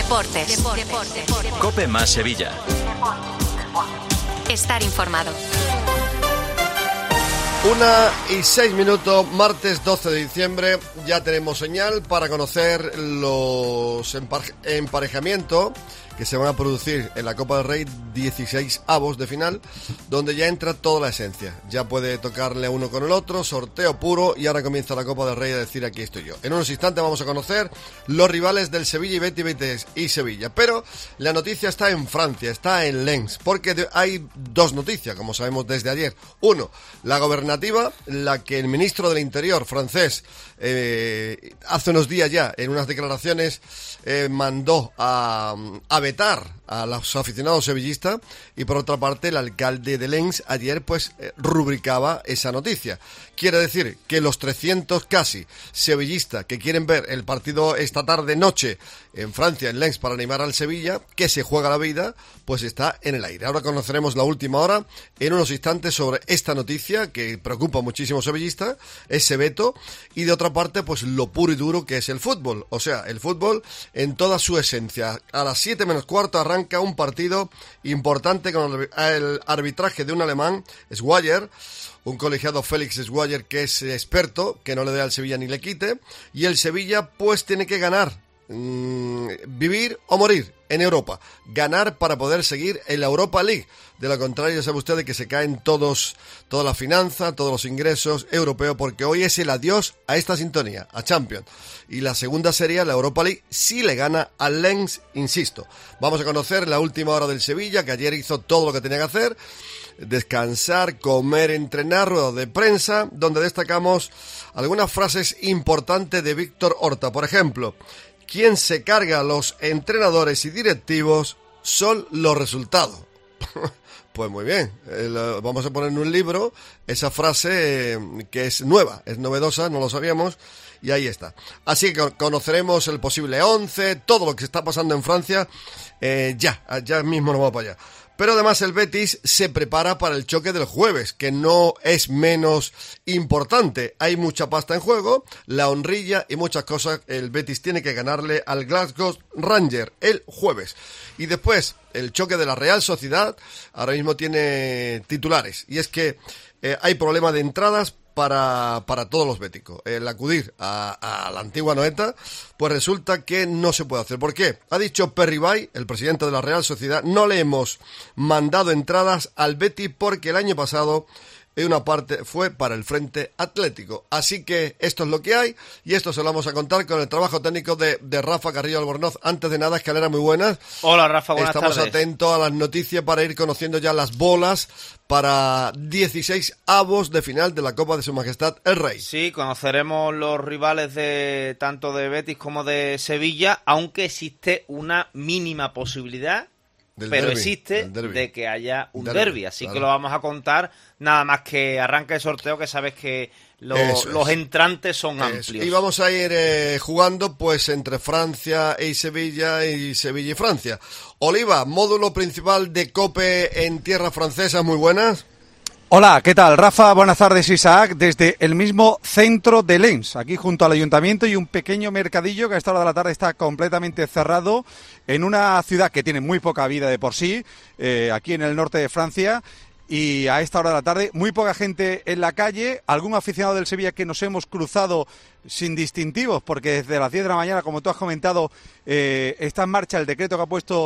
Deportes. COPE más Sevilla. Estar informado. 1:06, martes 12 de diciembre. Ya tenemos señal para conocer los emparejamientos que se van a producir en la Copa del Rey, 16avos de final, donde ya entra toda la esencia. Ya puede tocarle uno con el otro, sorteo puro, y ahora comienza la Copa del Rey a decir: aquí estoy yo. En unos instantes vamos a conocer los rivales del Sevilla y Betis y Sevilla. Pero la noticia está en Francia, está en Lens, porque hay dos noticias, como sabemos desde ayer. Uno, la gobernativa, la que el ministro del Interior francés hace unos días ya, en unas declaraciones, mandó a vetar a los aficionados sevillistas, y por otra parte el alcalde de Lens ayer rubricaba esa noticia. Quiere decir que los 300 casi sevillistas que quieren ver el partido esta tarde noche en Francia, en Lens, para animar al Sevilla, que se juega la vida, pues está en el aire. Ahora conoceremos la última hora en unos instantes sobre esta noticia que preocupa muchísimo a sevillistas, ese veto, y de otra parte pues lo puro y duro que es el fútbol, o sea, el fútbol en toda su esencia. A las 7 menos cuarto arranca un partido importante con el arbitraje de un alemán, Schweier, un colegiado, Félix Schweier, que es experto, que no le dé al Sevilla ni le quite, y el Sevilla pues tiene que ganar, vivir o morir en Europa, ganar para poder seguir en la Europa League. De lo contrario, ya sabe usted de que se caen toda la finanza, todos los ingresos europeos, porque hoy es el adiós a esta sintonía, a Champions. Y la segunda sería la Europa League si le gana al Lens, insisto. Vamos a conocer la última hora del Sevilla, que ayer hizo todo lo que tenía que hacer: descansar, comer, entrenar, rueda de prensa, donde destacamos algunas frases importantes de Víctor Horta. Por ejemplo: quien se carga a los entrenadores y directivos son los resultados. Pues muy bien, vamos a poner en un libro esa frase que es nueva, es novedosa, no lo sabíamos, y ahí está. Así que conoceremos el posible 11, todo lo que está pasando en Francia, ya mismo nos vamos para allá. Pero además el Betis se prepara para el choque del jueves, que no es menos importante. Hay mucha pasta en juego, la honrilla y muchas cosas. El Betis tiene que ganarle al Glasgow Rangers el jueves. Y después, el choque de la Real Sociedad ahora mismo tiene titulares. Y es que hay problema de entradas para todos los béticos. El acudir a la antigua Noeta, pues resulta que no se puede hacer. ¿Por qué? Ha dicho Perribay, el presidente de la Real Sociedad: no le hemos mandado entradas al Betis porque el año pasado una parte fue para el Frente Atlético. Así que esto es lo que hay, y esto se lo vamos a contar con el trabajo técnico de Rafa Carrillo Albornoz. Antes de nada, Escalera, muy buenas. Hola, Rafa, buenas tardes. Estamos atentos a las noticias para ir conociendo ya las bolas para 16avos de final de la Copa de Su Majestad el Rey. Sí, conoceremos los rivales de tanto de Betis como de Sevilla, aunque existe una mínima posibilidad, pero existe, de que haya un derbi, así claro, que lo vamos a contar nada más que arranque el sorteo, que sabes que los entrantes son amplios. Y vamos a ir jugando pues entre Francia y Sevilla y Francia. Oliva, módulo principal de COPE en tierra francesa, muy buenas. Hola, ¿qué tal, Rafa? Buenas tardes, Isaac, desde el mismo centro de Lens, aquí junto al ayuntamiento, y un pequeño mercadillo que a esta hora de la tarde está completamente cerrado en una ciudad que tiene muy poca vida de por sí, aquí en el norte de Francia. Y a esta hora de la tarde, muy poca gente en la calle, algún aficionado del Sevilla que nos hemos cruzado sin distintivos, porque desde las 10 de la mañana, como tú has comentado, está en marcha el decreto que ha puesto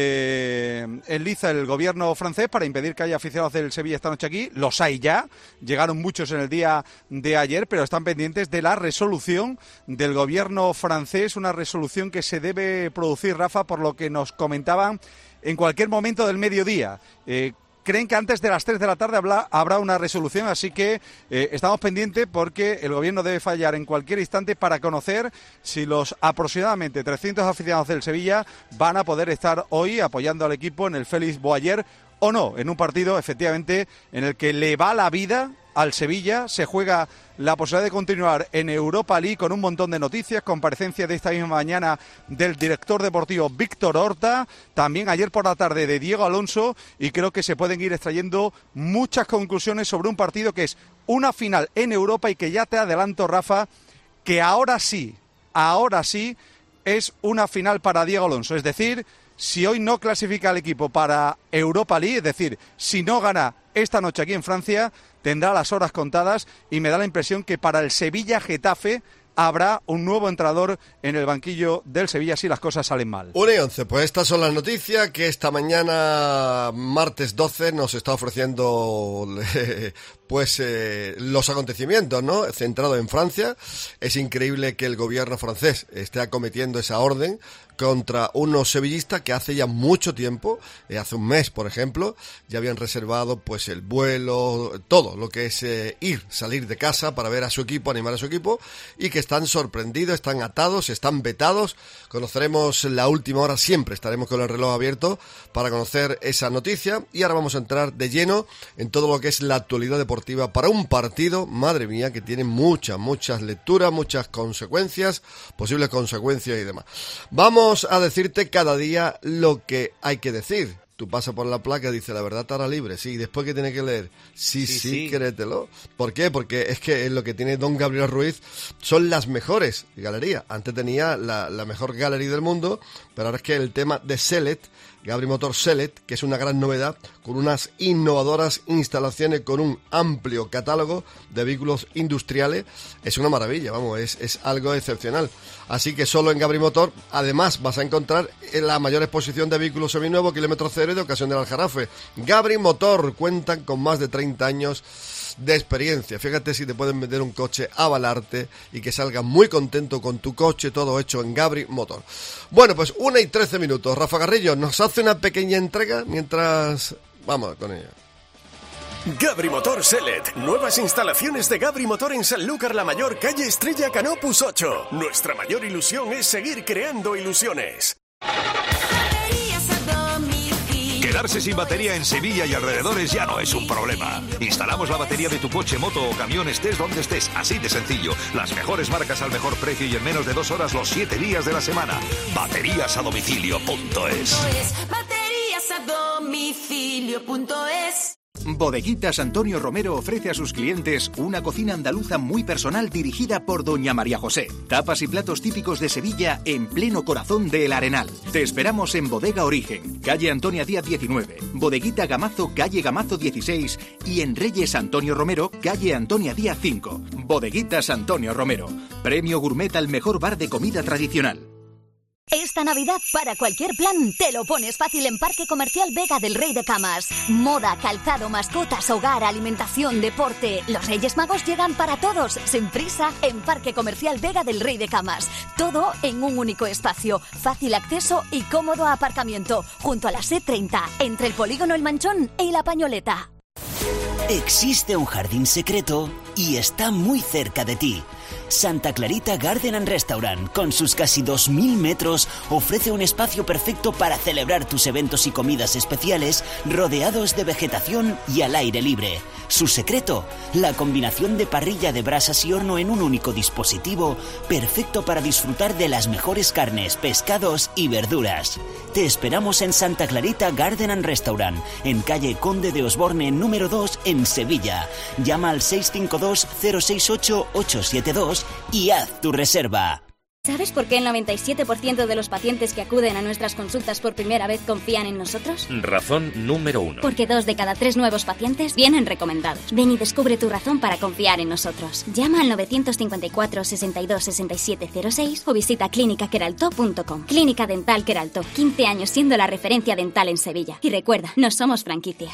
en liza el gobierno francés para impedir que haya aficionados del Sevilla esta noche aquí. Los hay ya, llegaron muchos en el día de ayer, pero están pendientes de la resolución del gobierno francés, una resolución que se debe producir, Rafa, por lo que nos comentaban, en cualquier momento del mediodía. Creen que antes de las 3 de la tarde habrá una resolución, así que estamos pendientes porque el gobierno debe fallar en cualquier instante para conocer si los aproximadamente 300 aficionados del Sevilla van a poder estar hoy apoyando al equipo en el Félix Boyer o no, en un partido efectivamente en el que le va la vida al Sevilla. Se juega la posibilidad de continuar en Europa League con un montón de noticias, comparecencia de esta misma mañana del director deportivo Víctor Horta, también ayer por la tarde de Diego Alonso, y creo que se pueden ir extrayendo muchas conclusiones sobre un partido que es una final en Europa y que ya te adelanto, Rafa, que ahora sí es una final para Diego Alonso. Es decir, si hoy no clasifica el equipo para Europa League, es decir, si no gana esta noche aquí en Francia, tendrá las horas contadas y me da la impresión que para el Sevilla-Getafe habrá un nuevo entrenador en el banquillo del Sevilla si las cosas salen mal. 1:11, pues estas son las noticias que esta mañana, martes 12, nos está ofreciendo los acontecimientos, ¿no? Centrado en Francia. Es increíble que el gobierno francés esté acometiendo esa orden contra unos sevillistas que hace ya mucho tiempo, hace un mes, por ejemplo, ya habían reservado pues el vuelo, todo lo que es salir de casa para ver a su equipo, animar a su equipo, y que están sorprendidos, están atados, están vetados. Conoceremos la última hora, siempre estaremos con el reloj abierto para conocer esa noticia, y ahora vamos a entrar de lleno en todo lo que es la actualidad deportiva para un partido, madre mía, que tiene muchas lecturas, muchas consecuencias, posibles consecuencias y demás. Vamos a decirte cada día lo que hay que decir. Tú pasas por la placa y dices, la verdad estará libre. Sí, después que tienes que leer. Sí, créetelo. ¿Por qué? Porque es que lo que tiene don Gabriel Ruiz son las mejores galerías. Antes tenía la mejor galería del mundo, pero ahora es que el tema de Select, Gabri Motor Select, que es una gran novedad, con unas innovadoras instalaciones, con un amplio catálogo de vehículos industriales, es una maravilla, vamos, es algo excepcional. Así que solo en Gabri Motor, además, vas a encontrar la mayor exposición de vehículos seminuevos, kilómetro cero y de ocasión del Aljarafe. Gabri Motor cuentan con más de 30 años de experiencia. Fíjate si te pueden vender un coche, avalarte y que salgas muy contento con tu coche, todo hecho en Gabri Motor. Bueno, pues 1:13. Rafa Garrillo nos hace una pequeña entrega mientras vamos con ella. Gabri Motor Select. Nuevas instalaciones de Gabri Motor en Sanlúcar la Mayor, calle Estrella Canopus 8. Nuestra mayor ilusión es seguir creando ilusiones. Quedarse sin batería en Sevilla y alrededores ya no es un problema. Instalamos la batería de tu coche, moto o camión, estés donde estés, así de sencillo. Las mejores marcas al mejor precio y en menos de 2 horas los 7 días de la semana. Bateriasadomicilio.es. Bateriasadomicilio.es. Bodeguitas Antonio Romero ofrece a sus clientes una cocina andaluza muy personal dirigida por doña María José. Tapas y platos típicos de Sevilla en pleno corazón del Arenal. Te esperamos en Bodega Origen, calle Antonia Díaz 19, Bodeguita Gamazo, calle Gamazo 16 y en Reyes Antonio Romero, calle Antonia Díaz 5. Bodeguitas Antonio Romero, premio gourmet al mejor bar de comida tradicional. Esta Navidad, para cualquier plan, te lo pones fácil en Parque Comercial Vega del Rey de Camas. Moda, calzado, mascotas, hogar, alimentación, deporte. Los Reyes Magos llegan para todos, sin prisa, en Parque Comercial Vega del Rey de Camas. Todo en un único espacio, fácil acceso y cómodo aparcamiento, junto a la C30, entre el polígono El Manchón y La Pañoleta. Existe un jardín secreto y está muy cerca de ti. Santa Clarita Garden and Restaurant, con sus casi 2.000 metros, ofrece un espacio perfecto para celebrar tus eventos y comidas especiales, rodeados de vegetación y al aire libre. Su secreto, la combinación de parrilla de brasas y horno en un único dispositivo, perfecto para disfrutar de las mejores carnes, pescados y verduras. Te esperamos en Santa Clarita Garden and Restaurant, en calle Conde de Osborne número 2 en Sevilla. Llama al 652-068-872 y haz tu reserva. ¿Sabes por qué el 97% de los pacientes que acuden a nuestras consultas por primera vez confían en nosotros? Razón número 1. Porque 2 de cada 3 nuevos pacientes vienen recomendados. Ven y descubre tu razón para confiar en nosotros. Llama al 954 62 67 06 o visita clinicaqueralto.com. Clínica Dental Queralto, 15 años siendo la referencia dental en Sevilla. Y recuerda, no somos franquicia.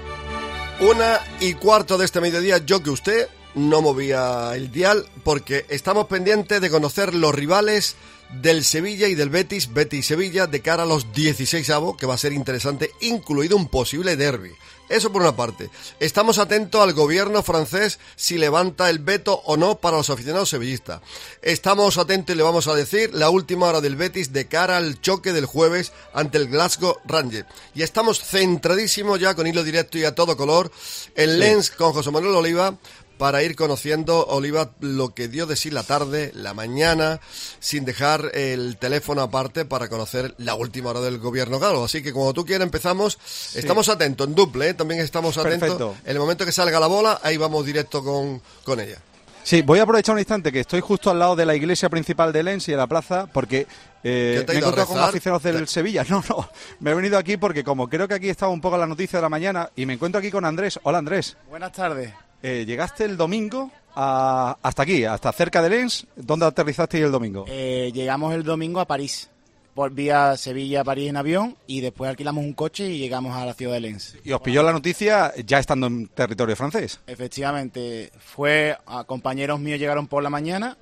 1:15 de este mediodía, yo que usted no movía el dial porque estamos pendientes de conocer los rivales del Sevilla y del Betis y Sevilla, de cara a los 16avos, que va a ser interesante, incluido un posible derbi. Eso por una parte. Estamos atentos al gobierno francés si levanta el veto o no para los aficionados sevillistas. Estamos atentos y le vamos a decir la última hora del Betis de cara al choque del jueves ante el Glasgow Rangers. Y estamos centradísimos ya con hilo directo y a todo color en Lens con José Manuel Oliva, para ir conociendo, Oliva, lo que dio de sí la tarde, la mañana, sin dejar el teléfono aparte para conocer la última hora del gobierno galo. Así que cuando tú quieras empezamos, estamos atentos en duple, también estamos atentos. Perfecto. En el momento que salga la bola, ahí vamos directo con ella. Sí, voy a aprovechar un instante que estoy justo al lado de la iglesia principal de Lens y de la plaza, porque me he encontrado con aficionados del Sevilla. No, me he venido aquí porque como creo que aquí estaba un poco la noticia de la mañana y me encuentro aquí con Andrés. Hola, Andrés. Buenas tardes. Llegaste el domingo hasta aquí, hasta cerca de Lens. ¿Dónde aterrizaste el domingo? Llegamos el domingo a París, por vía Sevilla-París en avión, y después alquilamos un coche y llegamos a la ciudad de Lens. ¿Y os pilló la noticia ya estando en territorio francés? Efectivamente, compañeros míos llegaron por la mañana,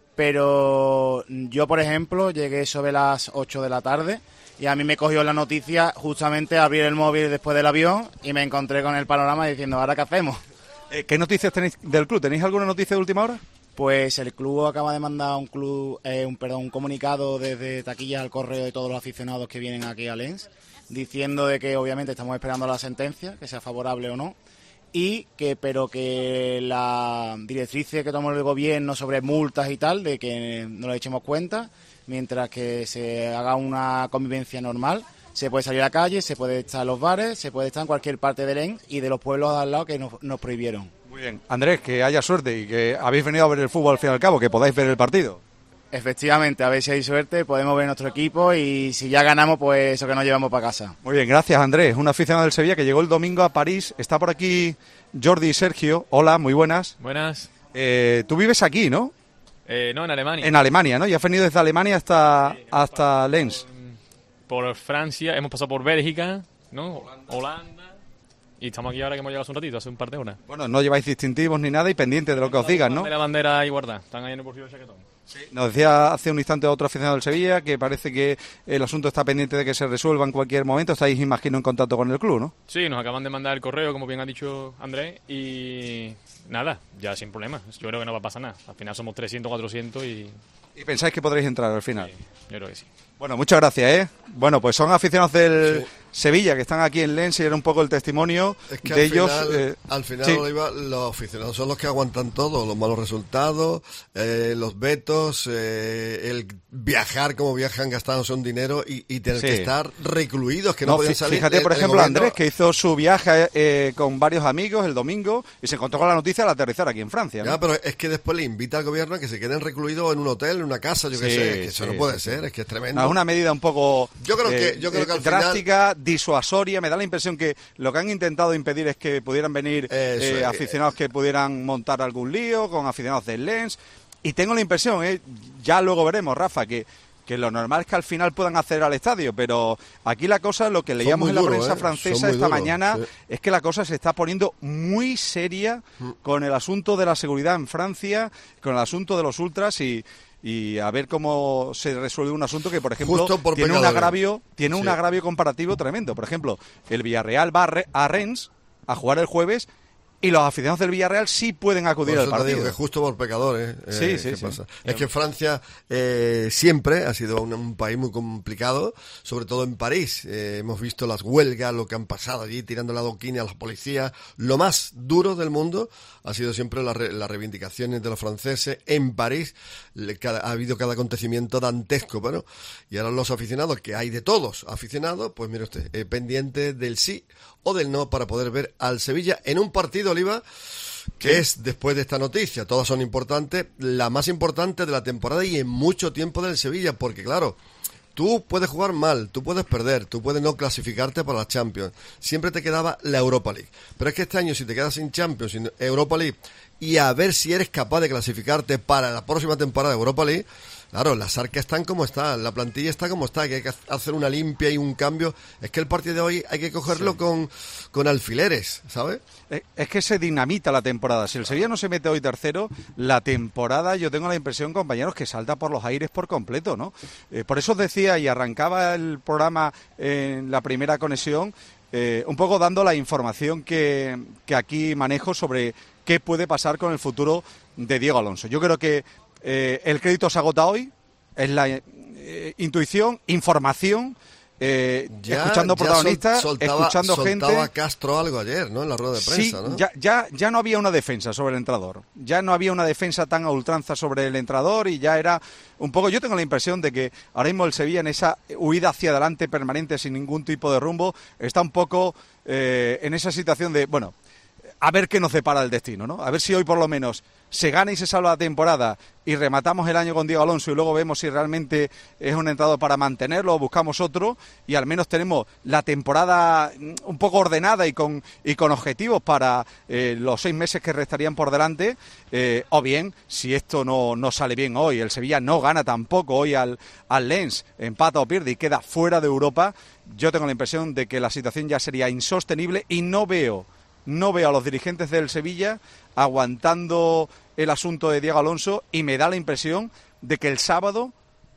pero yo, por ejemplo, llegué sobre las 8 de la tarde y a mí me cogió la noticia justamente abrir el móvil después del avión y me encontré con el panorama diciendo, ¿ahora qué hacemos? ¿Qué noticias tenéis del club? ¿Tenéis alguna noticia de última hora? Pues el club acaba de mandar un comunicado desde taquillas al correo de todos los aficionados que vienen aquí a Lens, diciendo de que obviamente estamos esperando la sentencia, que sea favorable o no, pero que la directriz que tomó el gobierno sobre multas y tal, de que no le echemos cuenta, mientras que se haga una convivencia normal. Se puede salir a la calle, se puede estar en los bares, se puede estar en cualquier parte de Lens y de los pueblos de al lado que nos prohibieron. Muy bien. Andrés, que haya suerte y que habéis venido a ver el fútbol al fin y al cabo, que podáis ver el partido. Efectivamente, a ver si hay suerte, podemos ver nuestro equipo y si ya ganamos, pues eso que nos llevamos para casa. Muy bien, gracias Andrés, un aficionado del Sevilla que llegó el domingo a París. Está por aquí Jordi y Sergio. Hola, muy buenas. Buenas. Tú vives aquí, ¿no? No, en Alemania. En Alemania, ¿no? Y has venido desde Alemania hasta Lens. Por Francia, hemos pasado por Bélgica, ¿no? Holanda. Y estamos aquí ahora que hemos llegado hace un ratito, hace un par de horas. Bueno, no lleváis distintivos ni nada y pendientes de lo que os digan, ¿no? De la bandera y guardar. Están ahí en el bolsillo del chaquetón. Sí. Nos decía hace un instante otro aficionado del Sevilla que parece que el asunto está pendiente de que se resuelva en cualquier momento. Estáis, imagino, en contacto con el club, ¿no? Sí, nos acaban de mandar el correo, como bien ha dicho Andrés, y nada, ya sin problema. Yo creo que no va a pasar nada. Al final somos 300, 400 y... ¿Y pensáis que podréis entrar al final? Sí, yo creo que sí. Bueno, muchas gracias, ¿eh? Bueno, pues son aficionados del Sevilla que están aquí en Lens y era un poco el testimonio de ellos. Al final, Oliva, los aficionados son los que aguantan todo, los malos resultados, los vetos, el viajar como viajan gastándose un dinero y tener que estar recluidos, que no podían salir. Fíjate, por ejemplo, Andrés, que hizo su viaje con varios amigos el domingo y se encontró con la noticia al aterrizar aquí en Francia, ¿no? Ya, pero es que después le invita al gobierno a que se queden recluidos en un hotel, en una casa, yo qué sé, que eso no puede ser, es que es tremendo. Es una medida un poco yo creo que al drástica, final... disuasoria. Me da la impresión que lo que han intentado impedir es que pudieran venir aficionados que pudieran montar algún lío con aficionados del Lens. Y tengo la impresión, ya luego veremos, Rafa, que lo normal es que al final puedan acceder al estadio, pero aquí la cosa, lo que leíamos en la prensa francesa esta mañana, es que la cosa se está poniendo muy seria con el asunto de la seguridad en Francia, con el asunto de los ultras y a ver cómo se resuelve un asunto que, por ejemplo, tiene un agravio comparativo tremendo. Por ejemplo, el Villarreal va a Rennes a jugar el jueves y los aficionados del Villarreal sí pueden acudir al partido. Digo que justo por pecadores. Sí. Pasa? Es que Francia siempre ha sido un país muy complicado, sobre todo en París. Hemos visto las huelgas, lo que han pasado allí, tirando la adoquina a las policías. Lo más duro del mundo ha sido siempre las reivindicaciones de los franceses. En París ha habido cada acontecimiento dantesco, bueno, y ahora los aficionados, que hay de todos aficionados, pues mire usted, pendientes del sí o del no para poder ver al Sevilla en un partido, Oliva, que es, después de esta noticia, todas son importantes, la más importante de la temporada y en mucho tiempo del Sevilla, porque claro, tú puedes jugar mal, tú puedes perder, tú puedes no clasificarte para la Champions, siempre te quedaba la Europa League, pero es que este año si te quedas sin Champions, sin Europa League, y a ver si eres capaz de clasificarte para la próxima temporada de Europa League, claro, las arcas están como están, la plantilla está como está, que hay que hacer una limpia y un cambio. Es que el partido de hoy hay que cogerlo con alfileres, ¿sabes? Es que se dinamita la temporada. Si el Sevilla no se mete hoy tercero, la temporada, yo tengo la impresión, compañeros, que salta por los aires por completo, ¿no? Por eso os decía, y arrancaba el programa en la primera conexión, un poco dando la información que aquí manejo sobre qué puede pasar con el futuro de Diego Alonso. Yo creo que el crédito se agota hoy, es la intuición, información, escuchando protagonistas, escuchando gente. Soltaba Castro algo ayer, ¿no? En la rueda de prensa, sí, ¿no? Ya no había una defensa sobre el entrenador, ya no había una defensa tan a ultranza sobre el entrenador y ya era un poco, yo tengo la impresión de que ahora mismo el Sevilla en esa huida hacia adelante permanente sin ningún tipo de rumbo, está un poco en esa situación de, bueno, a ver qué nos depara el destino, ¿no? A ver si hoy por lo menos se gana y se salva la temporada y rematamos el año con Diego Alonso y luego vemos si realmente es un entrenador para mantenerlo o buscamos otro, y al menos tenemos la temporada un poco ordenada y con objetivos para los 6 meses que restarían por delante, o bien, si esto no sale bien hoy, el Sevilla no gana tampoco hoy al Lens, empata o pierde y queda fuera de Europa, yo tengo la impresión de que la situación ya sería insostenible y no veo a los dirigentes del Sevilla aguantando el asunto de Diego Alonso, y me da la impresión de que el sábado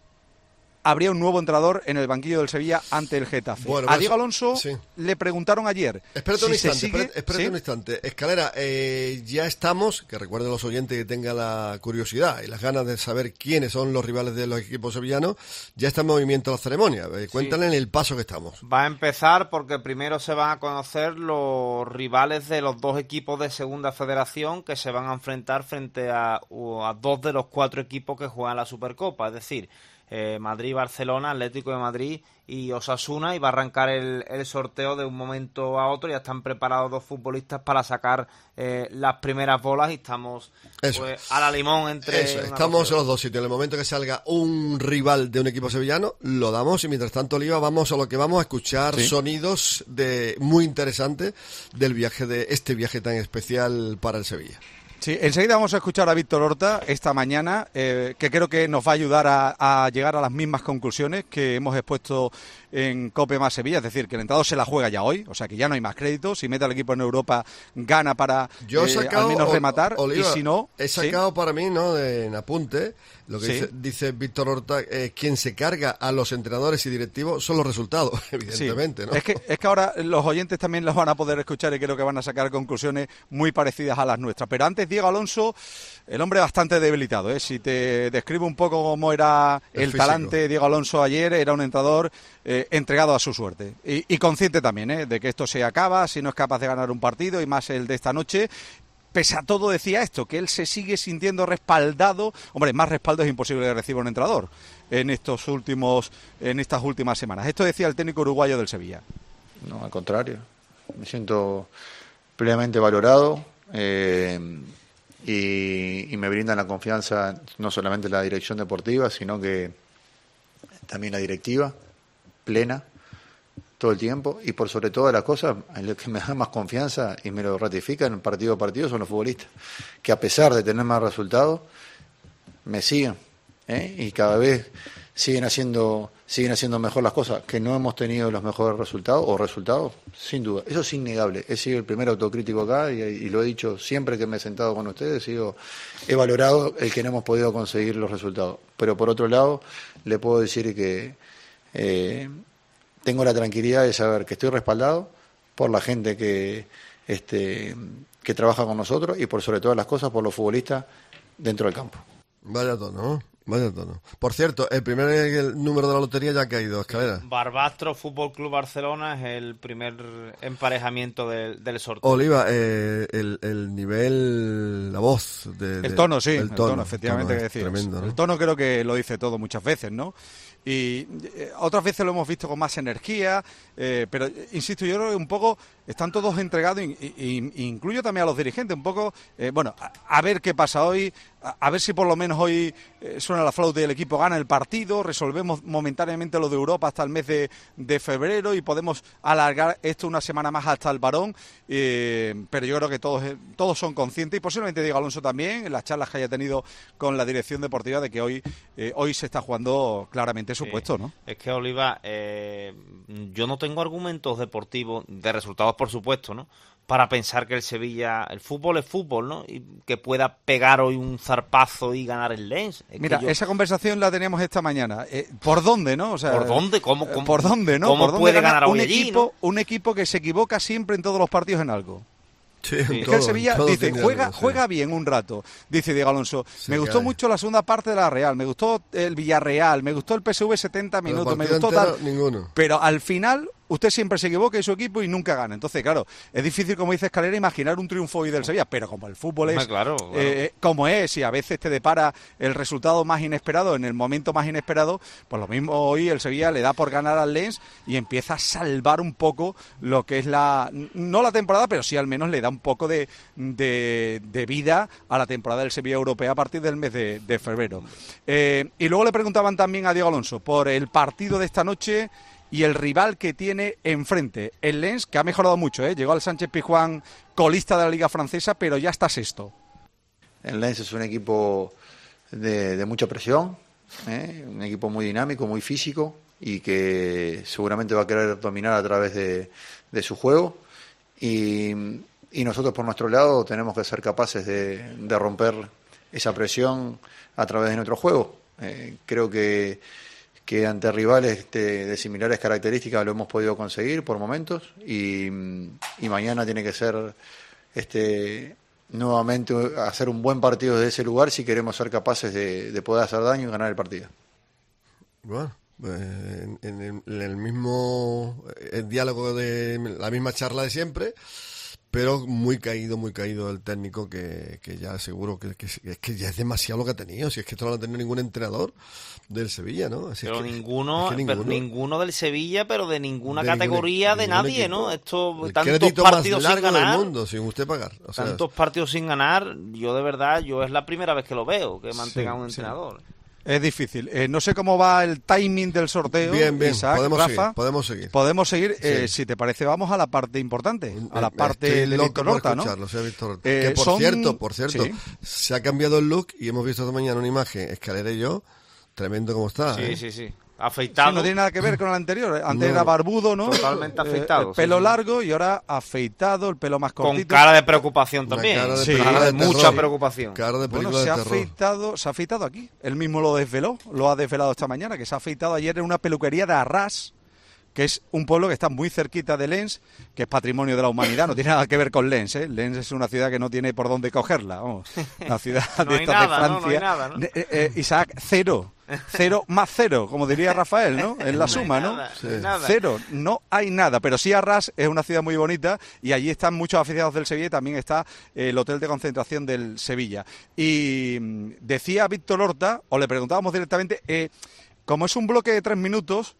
habría un nuevo entrenador en el banquillo del Sevilla ante el Getafe. Bueno, a Diego Alonso le preguntaron ayer. Espérate un instante. Escalera, ya estamos, que recuerden los oyentes que tengan la curiosidad y las ganas de saber quiénes son los rivales de los equipos sevillanos, ya está en movimiento la ceremonia. Cuéntale en el paso que estamos. Va a empezar porque primero se van a conocer los rivales de los 2 equipos de Segunda Federación que se van a enfrentar frente a 2 de los 4 equipos que juegan la Supercopa, es decir, Madrid, Barcelona, Atlético de Madrid y Osasuna, y va a arrancar el sorteo de un momento a otro. Ya están preparados 2 futbolistas para sacar las primeras bolas y estamos a la limón entre... Estamos en los 2 sitios. En el momento que salga un rival de un equipo sevillano, lo damos, y mientras tanto, Oliva, vamos a lo que vamos a escuchar sonidos muy interesantes del viaje, de este viaje tan especial para el Sevilla. Sí, enseguida vamos a escuchar a Víctor Horta esta mañana, que creo que nos va a ayudar a llegar a las mismas conclusiones que hemos expuesto en COPE más Sevilla, es decir, que el entrenador se la juega ya hoy, o sea que ya no hay más crédito, si mete al equipo en Europa gana para al menos rematar, Oliva, y si no... He sacado para mí, en apunte, lo que dice Víctor Horta, quien se carga a los entrenadores y directivos son los resultados, evidentemente, ¿no? Es que ahora los oyentes también los van a poder escuchar y creo que van a sacar conclusiones muy parecidas a las nuestras, pero antes Diego Alonso, el hombre bastante debilitado, Si te describo un poco cómo era el talante Diego Alonso ayer, era un entrenador entregado a su suerte y consciente también de que esto se acaba si no es capaz de ganar un partido, y más el de esta noche. Pese a todo decía esto, que él se sigue sintiendo respaldado. Hombre, más respaldo es imposible que reciba un entrenador en estas últimas semanas. Esto decía el técnico uruguayo del Sevilla. No, al contrario, me siento plenamente valorado y me brindan la confianza no solamente la dirección deportiva, sino que también la directiva plena todo el tiempo, y por sobre todas las cosas, el que me da más confianza y me lo ratifican partido a partido son los futbolistas, que a pesar de tener más resultados, me siguen, y cada vez siguen haciendo mejor las cosas, que no hemos tenido los mejores resultados, sin duda, eso es innegable. He sido el primer autocrítico acá y lo he dicho siempre que me he sentado con ustedes, he valorado el que no hemos podido conseguir los resultados, pero por otro lado le puedo decir que tengo la tranquilidad de saber que estoy respaldado por la gente que trabaja con nosotros y por sobre todas las cosas por los futbolistas dentro del campo. Vaya tono. Por cierto, el número de la lotería ya ha caído, Escalera. Barbastro Fútbol Club Barcelona es el primer emparejamiento del sorteo. Oliva, el nivel, la voz... El tono, efectivamente, hay que decir. Tremendo, ¿no? El tono creo que lo dice todo muchas veces, ¿no? Y otras veces lo hemos visto con más energía, pero insisto, yo creo que un poco están todos entregados, incluyo también a los dirigentes, un poco, a ver qué pasa hoy, a ver si por lo menos hoy suena la flauta y el equipo gana el partido, resolvemos momentáneamente lo de Europa hasta el mes de febrero y podemos alargar esto una semana más hasta el Varón, pero yo creo que todos son conscientes, y posiblemente Diego Alonso también, en las charlas que haya tenido con la dirección deportiva, de que hoy se está jugando claramente su puesto, ¿no? Es que, Oliva, yo no tengo argumentos deportivos, de resultados por supuesto, ¿no?, para pensar que el Sevilla, el fútbol es fútbol, ¿no?, y que pueda pegar hoy un zarpazo y ganar el Lens. Mira, esa conversación la teníamos esta mañana. ¿Por dónde, no? O sea, ¿por dónde? ¿Cómo ¿por dónde, no? ¿Cómo puede ganar hoy allí, ¿no? Un equipo que se equivoca siempre en todos los partidos en algo. Sí, es que el Sevilla dice, juega bien un rato, dice Diego Alonso. Me gustó mucho la segunda parte de la Real, me gustó el Villarreal, me gustó el PSV 70 minutos, me gustó tal. Ninguno. Pero al final usted siempre se equivoca y su equipo y nunca gana. Entonces, claro, es difícil, como dice Escalera, imaginar un triunfo hoy del Sevilla, pero como el fútbol es como es, y a veces te depara el resultado más inesperado en el momento más inesperado, pues lo mismo hoy el Sevilla le da por ganar al Lens y empieza a salvar un poco lo que es no la temporada, pero sí al menos le da un poco de vida a la temporada del Sevilla Europea a partir del mes de febrero. Y luego le preguntaban también a Diego Alonso por el partido de esta noche y el rival que tiene enfrente, el Lens, que ha mejorado mucho, llegó al Sánchez-Pizjuán colista de la Liga Francesa, pero ya está sexto. El Lens es un equipo de mucha presión, un equipo muy dinámico, muy físico y que seguramente va a querer dominar a través de su juego y nosotros por nuestro lado tenemos que ser capaces de romper esa presión a través de nuestro juego. Creo que ante rivales de similares características lo hemos podido conseguir por momentos y mañana tiene que ser nuevamente hacer un buen partido desde ese lugar si queremos ser capaces de poder hacer daño y ganar el partido. Bueno, en el mismo diálogo de la misma charla de siempre, pero muy caído el técnico que ya seguro que ya es demasiado lo que ha tenido. Si es que esto no lo ha tenido ningún entrenador del Sevilla, ¿no? Así pero es que, ninguno del Sevilla, pero de ninguna categoría de nadie, equipo, ¿no? Esto el tantos partidos más sin ganar, del mundo, sin usted pagar. O sea, tantos partidos sin ganar, yo es la primera vez que lo veo, que mantenga un entrenador. Es difícil. No sé cómo va el timing del sorteo. Bien. Isaac, Rafa, podemos seguir. Sí. Si te parece, vamos a la parte importante, a la parte de Víctor Horta, ¿no? Que por cierto, se ha cambiado el look y hemos visto esta mañana una imagen, Escalera y yo, tremendo como está. Sí. Afeitado. Sí, no tiene nada que ver con el anterior. Antes era barbudo, ¿no? Totalmente afeitado. El pelo largo y ahora afeitado, el pelo más cortito. Con cara de preocupación también. Cara de mucha preocupación. Cara de bueno, se ha afeitado aquí. Él mismo lo ha desvelado esta mañana, que se ha afeitado ayer en una peluquería de Arrás, que es un pueblo que está muy cerquita de Lens, que es patrimonio de la humanidad, no tiene nada que ver con Lens, Lens es una ciudad que no tiene por dónde cogerla, vamos. Una ciudad de estas de Francia. No hay nada, ¿no? Isaac, cero más cero, como diría Rafael, ¿no? En la suma, ¿no? Nada. Cero, no hay nada, pero sí Arras es una ciudad muy bonita y allí están muchos aficionados del Sevilla y también está el hotel de concentración del Sevilla. Y decía Víctor Horta, o le preguntábamos directamente, como es un bloque de 3 minutos,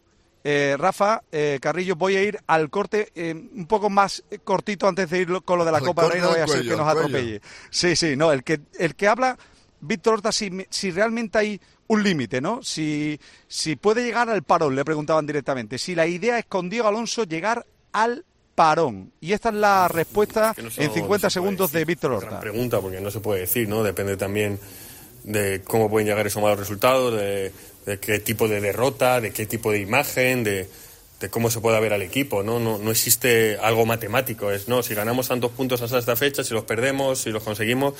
Rafa, Carrillo, voy a ir al corte un poco más cortito antes de ir con lo de la Copa del Rey, no vaya a ser que nos atropelle. Sí, no, el que habla, Víctor Horta, si realmente hay un límite, ¿no? Si puede llegar al parón, le preguntaban directamente. Si la idea es con Diego Alonso llegar al parón. Y esta es la respuesta en 50 segundos de Víctor Horta. Gran pregunta, porque no se puede decir, ¿no? Depende también de cómo pueden llegar esos malos resultados, de qué tipo de derrota, de qué tipo de imagen, de cómo se puede ver al equipo, ¿no? No existe algo matemático, si ganamos tantos puntos hasta esta fecha, si los perdemos, si los conseguimos.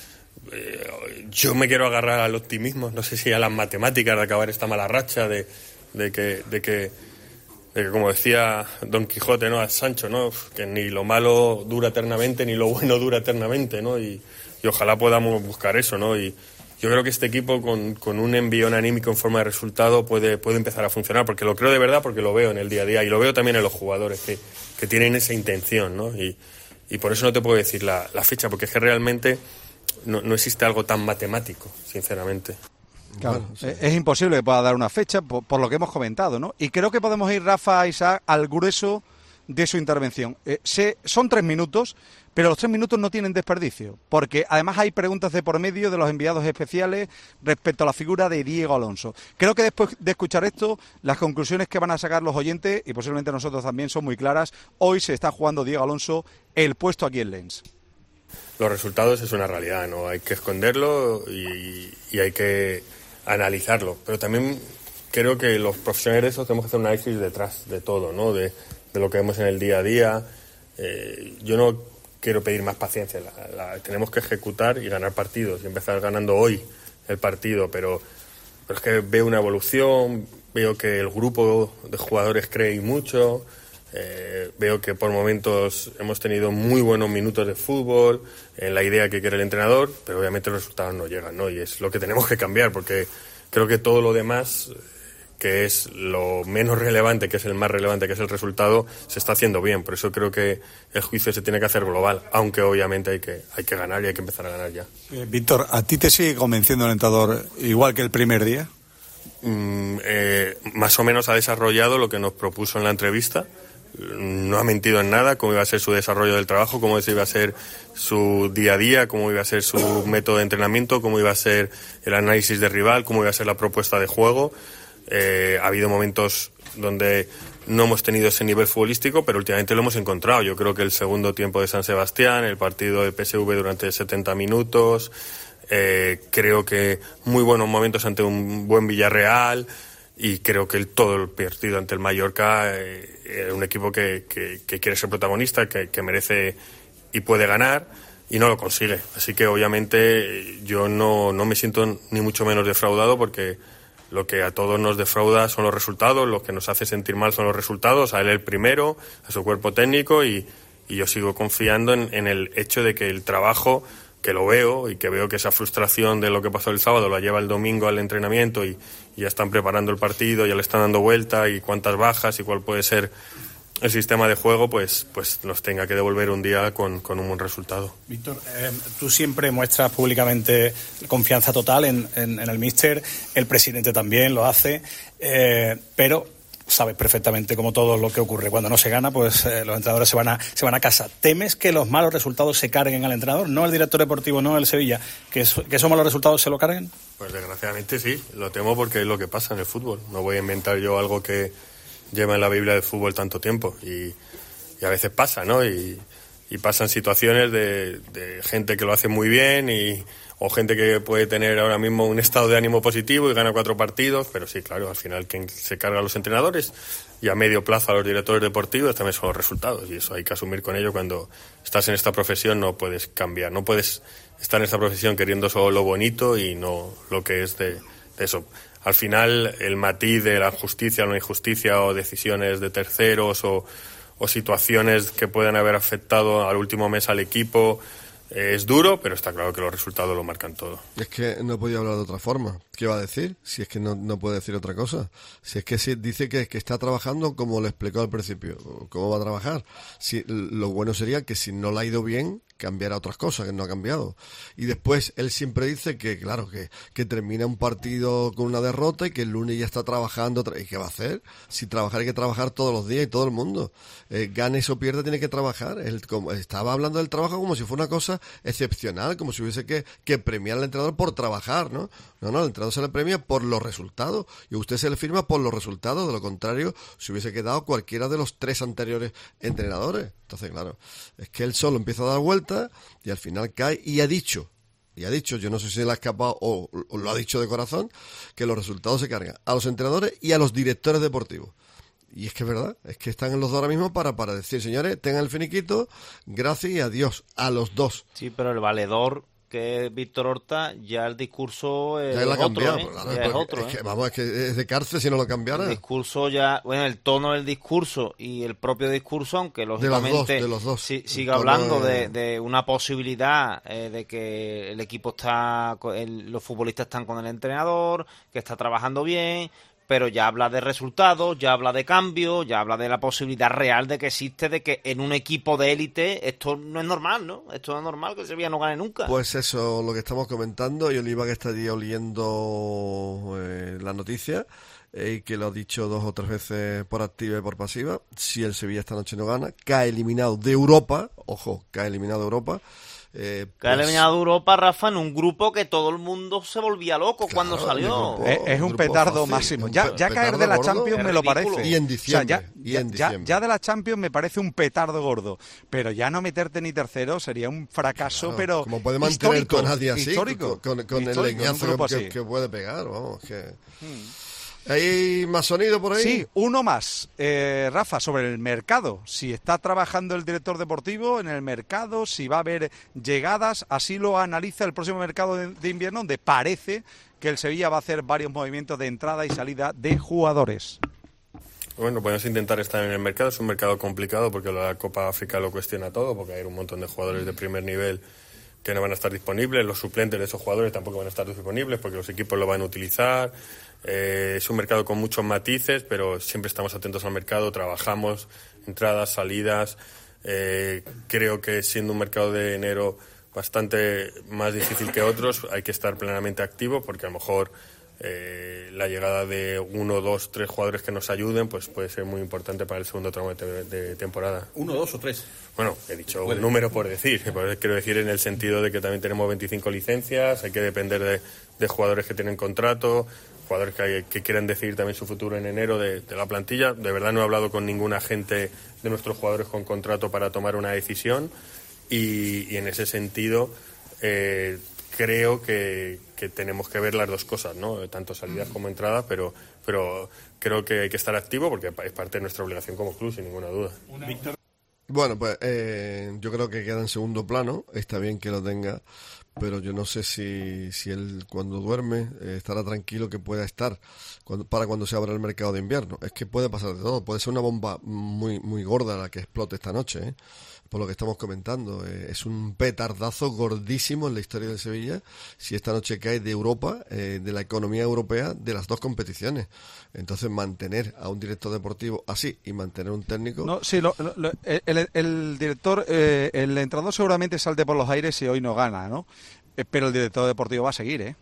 Yo me quiero agarrar al optimismo, no sé si a las matemáticas de acabar esta mala racha, de que como decía Don Quijote, ¿no? A Sancho, ¿no? Que ni lo malo dura eternamente, ni lo bueno dura eternamente, ¿no? Y ojalá podamos buscar eso, ¿no? Y yo creo que este equipo con un envión anímico en forma de resultado puede empezar a funcionar, porque lo creo de verdad, porque lo veo en el día a día y lo veo también en los jugadores que tienen esa intención, ¿no? Y por eso no te puedo decir la fecha, porque es que realmente no existe algo tan matemático, sinceramente. Claro, es imposible que pueda dar una fecha por lo que hemos comentado, ¿no? Y creo que podemos ir, Rafa, Isaac, al grueso de su intervención. Son 3 minutos, pero los 3 minutos no tienen desperdicio, porque además hay preguntas de por medio de los enviados especiales respecto a la figura de Diego Alonso. Creo que después de escuchar esto, las conclusiones que van a sacar los oyentes, y posiblemente nosotros también, son muy claras. Hoy se está jugando Diego Alonso el puesto aquí en Lens. Los resultados es una realidad, no hay que esconderlo y hay que analizarlo, pero también creo que los profesionales de eso tenemos que hacer un análisis detrás de todo, ¿no? De lo que vemos en el día a día. Yo no quiero pedir más paciencia, tenemos que ejecutar y ganar partidos y empezar ganando hoy el partido, pero es que veo una evolución, veo que el grupo de jugadores cree mucho. Veo que por momentos hemos tenido muy buenos minutos de fútbol en la idea que quiere el entrenador, pero obviamente los resultados no llegan, ¿no? Y es lo que tenemos que cambiar, porque creo que todo lo demás que es lo menos relevante, que es el más relevante, que es el resultado, se está haciendo bien. Por eso creo que el juicio se tiene que hacer global, aunque obviamente hay que ganar y hay que empezar a ganar ya. Víctor, ¿a ti te sigue convenciendo el entrenador igual que el primer día? Más o menos ha desarrollado lo que nos propuso en la entrevista. No ha mentido en nada, cómo iba a ser su desarrollo del trabajo, cómo iba a ser su día a día, cómo iba a ser su método de entrenamiento, cómo iba a ser el análisis de rival, cómo iba a ser la propuesta de juego. Ha habido momentos donde no hemos tenido ese nivel futbolístico, pero últimamente lo hemos encontrado. Yo creo que el segundo tiempo de San Sebastián, el partido de PSV durante 70 minutos, creo que muy buenos momentos ante un buen Villarreal, y creo que todo el partido ante el Mallorca era un equipo que quiere ser protagonista, que merece y puede ganar, y no lo consigue. Así que obviamente yo no me siento ni mucho menos defraudado, porque lo que a todos nos defrauda son los resultados, lo que nos hace sentir mal son los resultados, a él el primero, a su cuerpo técnico, y yo sigo confiando en el hecho de que el trabajo, que lo veo, y que veo que esa frustración de lo que pasó el sábado la lleva el domingo al entrenamiento, y ya están preparando el partido, ya le están dando vuelta, y cuántas bajas y cuál puede ser el sistema de juego, pues nos tenga que devolver un día con un buen resultado. Víctor, tú siempre muestras públicamente confianza total en el míster, el presidente también lo hace, pero sabes perfectamente como todo lo que ocurre. Cuando no se gana, pues los entrenadores se van a casa. ¿Temes que los malos resultados se carguen al entrenador? No el director deportivo, no el Sevilla. ¿Que esos malos resultados se lo carguen? Pues desgraciadamente sí, lo temo, porque es lo que pasa en el fútbol. No voy a inventar yo algo que lleva en la Biblia del fútbol tanto tiempo. Y a veces pasa, ¿no? Y pasan situaciones de gente que lo hace muy bien, o gente que puede tener ahora mismo un estado de ánimo positivo y gana 4 partidos, pero sí, claro, al final quien se carga a los entrenadores y a medio plazo a los directores deportivos también son los resultados, y eso hay que asumir con ello. Cuando estás en esta profesión no puedes cambiar, no puedes estar en esta profesión queriendo solo lo bonito y no lo que es de eso. Al final el matiz de la justicia o la injusticia, o decisiones de terceros, o situaciones que puedan haber afectado al último mes al equipo, es duro, pero está claro que los resultados lo marcan todo. Es que no podía hablar de otra forma. ¿Qué va a decir? Si es que no puede decir otra cosa. Si es que dice que está trabajando como le explicó al principio. ¿Cómo va a trabajar? Lo bueno sería que si no le ha ido bien, cambiara otras cosas, que no ha cambiado. Y después él siempre dice que, claro, que termina un partido con una derrota y que el lunes ya está trabajando. ¿Y qué va a hacer? Si trabajar, hay que trabajar todos los días y todo el mundo. Ganes o pierda, tiene que trabajar. Él estaba hablando del trabajo como si fuera una cosa excepcional, como si hubiese que premiar al entrenador por trabajar, ¿no? No, el entrenador se le premia por los resultados, y a usted se le firma por los resultados. De lo contrario, se hubiese quedado cualquiera de los 3 anteriores entrenadores. Entonces, claro, es que él solo empieza a dar vueltas y al final cae, y ha dicho, yo no sé si le ha escapado o lo ha dicho de corazón, que los resultados se cargan a los entrenadores y a los directores deportivos. Y es que es verdad, es que están en los dos ahora mismo para decir, señores, tengan el finiquito, gracias y adiós, a los dos. Sí, pero el valedor, que es Víctor Horta, ya el discurso es otro, otro. Es que es de cárcel si no lo cambiara. El discurso ya, bueno, el tono del discurso y el propio discurso, aunque lógicamente de los dos. Sigue hablando de una posibilidad de que el equipo los futbolistas están con el entrenador, que está trabajando bien, pero ya habla de resultados, ya habla de cambio, ya habla de la posibilidad real de que existe, de que en un equipo de élite esto no es normal, ¿no? Esto no es normal, que Sevilla no gane nunca. Pues eso, lo que estamos comentando, y Oliva, que estaría oliendo la noticia, y que lo ha dicho 2 o 3 veces por activa y por pasiva. Si el Sevilla esta noche no gana, cae eliminado de Europa, ojo, cae eliminado de Europa. Que ha eliminado Europa, Rafa, en un grupo que todo el mundo se volvía loco cuando salió. Es un petardo máximo. Ya caer de la Champions me lo parece. Y en diciembre. Ya de la Champions me parece un petardo gordo. Pero ya no meterte ni tercero sería un fracaso, claro, pero como puede mantener con nadie así, histórico, con el leñazo que puede pegar, vamos, que... ¿Hay más sonido por ahí? Sí, uno más. Rafa, sobre el mercado. Si está trabajando el director deportivo en el mercado, si va a haber llegadas, así lo analiza el próximo mercado de invierno, donde parece que el Sevilla va a hacer varios movimientos de entrada y salida de jugadores. Bueno, podemos intentar estar en el mercado. Es un mercado complicado porque la Copa África lo cuestiona todo, porque hay un montón de jugadores de primer nivel que no van a estar disponibles, los suplentes de esos jugadores tampoco van a estar disponibles porque los equipos lo van a utilizar. Es un mercado con muchos matices, pero siempre estamos atentos al mercado, trabajamos entradas, salidas. Creo que siendo un mercado de enero bastante más difícil que otros, hay que estar plenamente activo porque a lo mejor la llegada de 1, 2, 3 jugadores que nos ayuden pues puede ser muy importante para el segundo tramo de temporada. 1, 2 o 3. Bueno, he dicho un número por decir, quiero decir en el sentido de que también tenemos 25 licencias, hay que depender de jugadores que tienen contrato, jugadores que quieren decidir también su futuro en enero de la plantilla. De verdad no he hablado con ningún agente de nuestros jugadores con contrato para tomar una decisión y en ese sentido creo que tenemos que ver las dos cosas, ¿no? Tanto salidas como entradas, pero creo que hay que estar activo porque es parte de nuestra obligación como club, sin ninguna duda. Víctor. Bueno, pues yo creo que queda en segundo plano, está bien que lo tenga, pero yo no sé si él cuando duerme estará tranquilo que pueda estar para cuando se abra el mercado de invierno. Es que puede pasar de todo, puede ser una bomba muy muy gorda la que explote esta noche, por lo que estamos comentando. Es un petardazo gordísimo en la historia del Sevilla si esta noche cae de Europa, de la economía europea, de las dos competiciones. Entonces mantener a un director deportivo así y mantener un técnico... No, sí, el director, el entrenador seguramente salte por los aires si hoy no gana, ¿no? Pero el director deportivo va a seguir,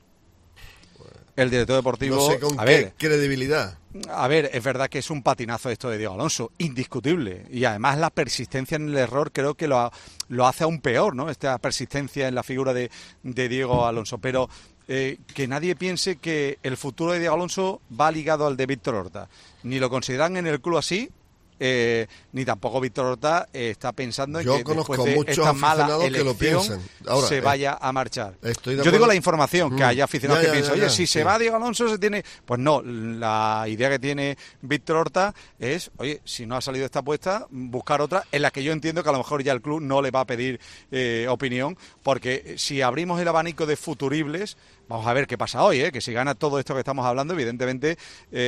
El director deportivo... No sé con qué credibilidad. A ver, es verdad que es un patinazo esto de Diego Alonso, indiscutible. Y además la persistencia en el error creo que lo hace aún peor, ¿no? Esta persistencia en la figura de Diego Alonso. Pero que nadie piense que el futuro de Diego Alonso va ligado al de Víctor Horta. Ni lo consideran en el club así, ni tampoco Víctor Horta está pensando en que después de esta mala elección se vaya a marchar. Yo digo la información, que hay aficionados que piensan, oye, si se va Diego Alonso se tiene... Pues no, la idea que tiene Víctor Horta es, oye, si no ha salido esta apuesta, buscar otra en la que yo entiendo que a lo mejor ya el club no le va a pedir opinión, porque si abrimos el abanico de futuribles, vamos a ver qué pasa hoy, que si gana todo esto que estamos hablando, evidentemente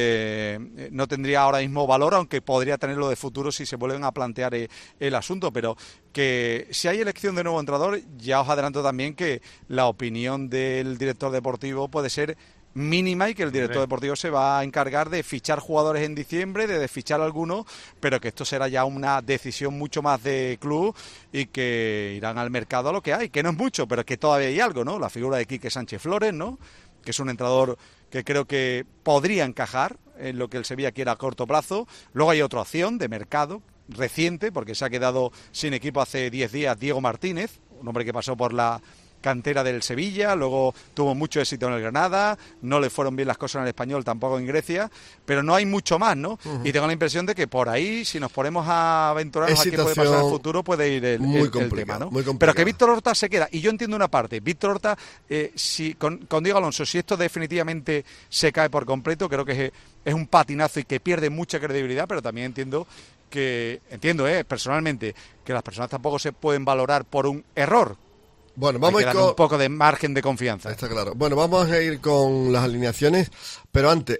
no tendría ahora mismo valor, aunque podría tenerlo de futuro si se vuelven a plantear el asunto, pero que si hay elección de nuevo entrenador, ya os adelanto también que la opinión del director deportivo puede ser mínima y que el director deportivo se va a encargar de fichar jugadores en diciembre, de desfichar algunos, pero que esto será ya una decisión mucho más de club y que irán al mercado a lo que hay, que no es mucho, pero que todavía hay algo, ¿no? La figura de Quique Sánchez Flores, ¿no? Que es un entrenador que creo que podría encajar en lo que el Sevilla quiera a corto plazo. Luego hay otra opción de mercado reciente, porque se ha quedado sin equipo hace 10 días Diego Martínez, un hombre que pasó por la cantera del Sevilla, luego tuvo mucho éxito en el Granada, no le fueron bien las cosas en el Español, tampoco en Grecia, pero no hay mucho más, ¿no? Y tengo la impresión de que por ahí, si nos ponemos a aventurarnos a qué puede pasar en el futuro, puede ir el tema, ¿no? Pero que Víctor Horta se queda, y yo entiendo una parte, Víctor Horta, si con Diego Alonso, si esto definitivamente se cae por completo, creo que es un patinazo y que pierde mucha credibilidad, pero también entiendo personalmente, que las personas tampoco se pueden valorar por un error. Bueno, vamos a ir con un poco de margen de confianza. Está claro. Bueno, vamos a ir con las alineaciones, pero antes,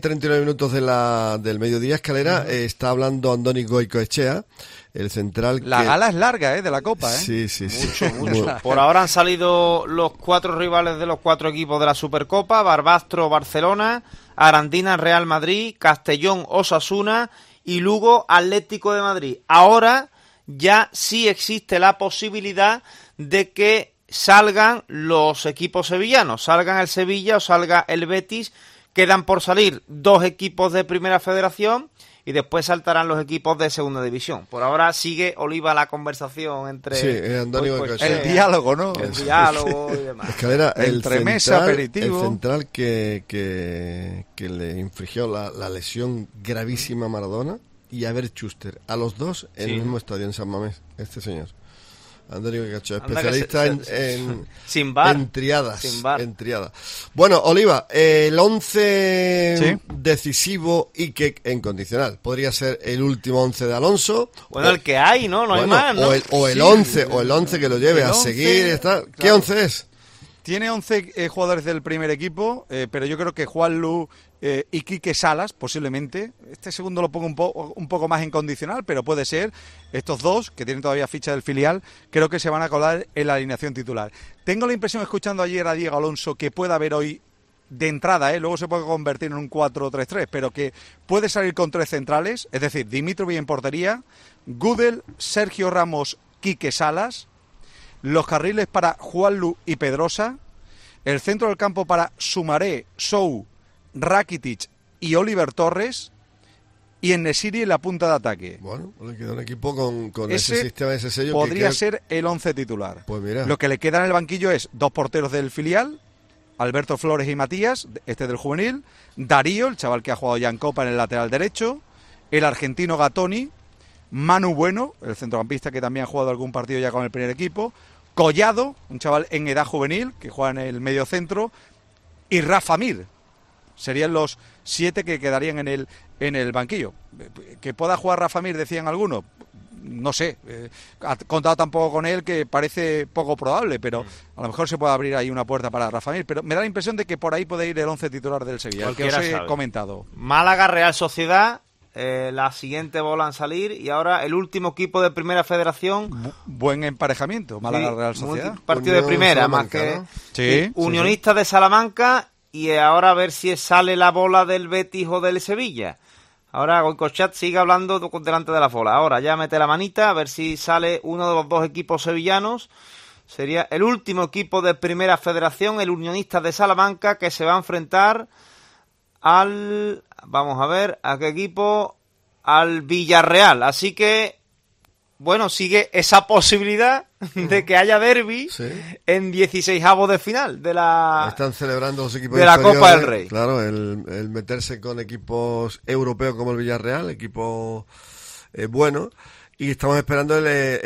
1:39 del mediodía, Escalera, está hablando Andoni Goicoechea, el central. Gala es larga, de la Copa, Sí. Mucho. Por ahora han salido los 4 rivales de los 4 equipos de la Supercopa: Barbastro, Barcelona, Arandina, Real Madrid, Castellón, Osasuna y Lugo, Atlético de Madrid. Ahora ya sí existe la posibilidad de que salgan los equipos sevillanos, salgan el Sevilla o salga el Betis. Quedan por salir 2 equipos de Primera Federación y después saltarán los equipos de Segunda División. Por ahora sigue, Oliva, la conversación entre... Antonio el diálogo, ¿no? El diálogo y demás. Escalera, Entremesa, aperitivo. El central que le infligió la lesión gravísima a Maradona y a Albert Schuster, a los dos en el mismo estadio en San Mamés, este señor. Antonio Goicoechea, especialista en triadas. Sin bar. En triadas. Bueno, Oliva, el 11 decisivo y que en condicional. Podría ser el último 11 de Alonso. Bueno, el que hay, ¿no? No hay más, ¿no? O el 11 que lo lleve a seguir. ¿Qué 11 es? Tiene 11 jugadores del primer equipo, pero yo creo que Juanlu y Quique Salas, posiblemente. Este segundo lo pongo un poco más incondicional, pero puede ser. Estos dos, que tienen todavía ficha del filial, creo que se van a colar en la alineación titular. Tengo la impresión, escuchando ayer a Diego Alonso, que puede haber hoy de entrada, luego se puede convertir en un 4-3-3, pero que puede salir con 3 centrales, es decir, Dimitrovic en portería, Gudel, Sergio Ramos, Quique Salas, los carriles para Juanlu y Pedrosa, el centro del campo para Soumaré, Sou, Rakitic y Oliver Torres, y en Nesiri en la punta de ataque. Bueno, le queda un equipo con ese sistema, ese sello. Podría ser el 11 titular. Pues mira. Lo que le queda en el banquillo es 2 porteros del filial, Alberto Flores y Matías, este del juvenil, Darío, el chaval que ha jugado ya en Copa en el lateral derecho, el argentino Gatoni, Manu Bueno, el centrocampista que también ha jugado algún partido ya con el primer equipo, Collado, un chaval en edad juvenil que juega en el medio centro, y Rafa Mir. Serían los 7 que quedarían en el banquillo. Que pueda jugar Rafa Mir, decían algunos, no sé, ha contado tampoco con él, que parece poco probable, pero a lo mejor se puede abrir ahí una puerta para Rafa Mir, pero me da la impresión de que por ahí puede ir el 11 titular del Sevilla, el que os he comentado. Málaga, Real Sociedad, la siguiente bola en salir, y ahora el último equipo de Primera Federación. Buen emparejamiento, Málaga, sí, Real Sociedad. Partido de primera, Salamanca, más que ¿no? Sí, Unionistas de Salamanca, y ahora a ver si sale la bola del Betis o del Sevilla. Ahora Goycochat sigue hablando delante de la bola. Ahora ya mete la manita a ver si sale uno de los 2 equipos sevillanos. Sería el último equipo de Primera Federación, el Unionistas de Salamanca, que se va a enfrentar al... Vamos a ver, ¿a qué equipo? Al Villarreal. Así que, bueno, sigue esa posibilidad de que haya derbi en 16avos de final de la... Están celebrando los equipos de la Copa del Rey. Claro, el meterse con equipos europeos como el Villarreal, equipo bueno. Y estamos esperando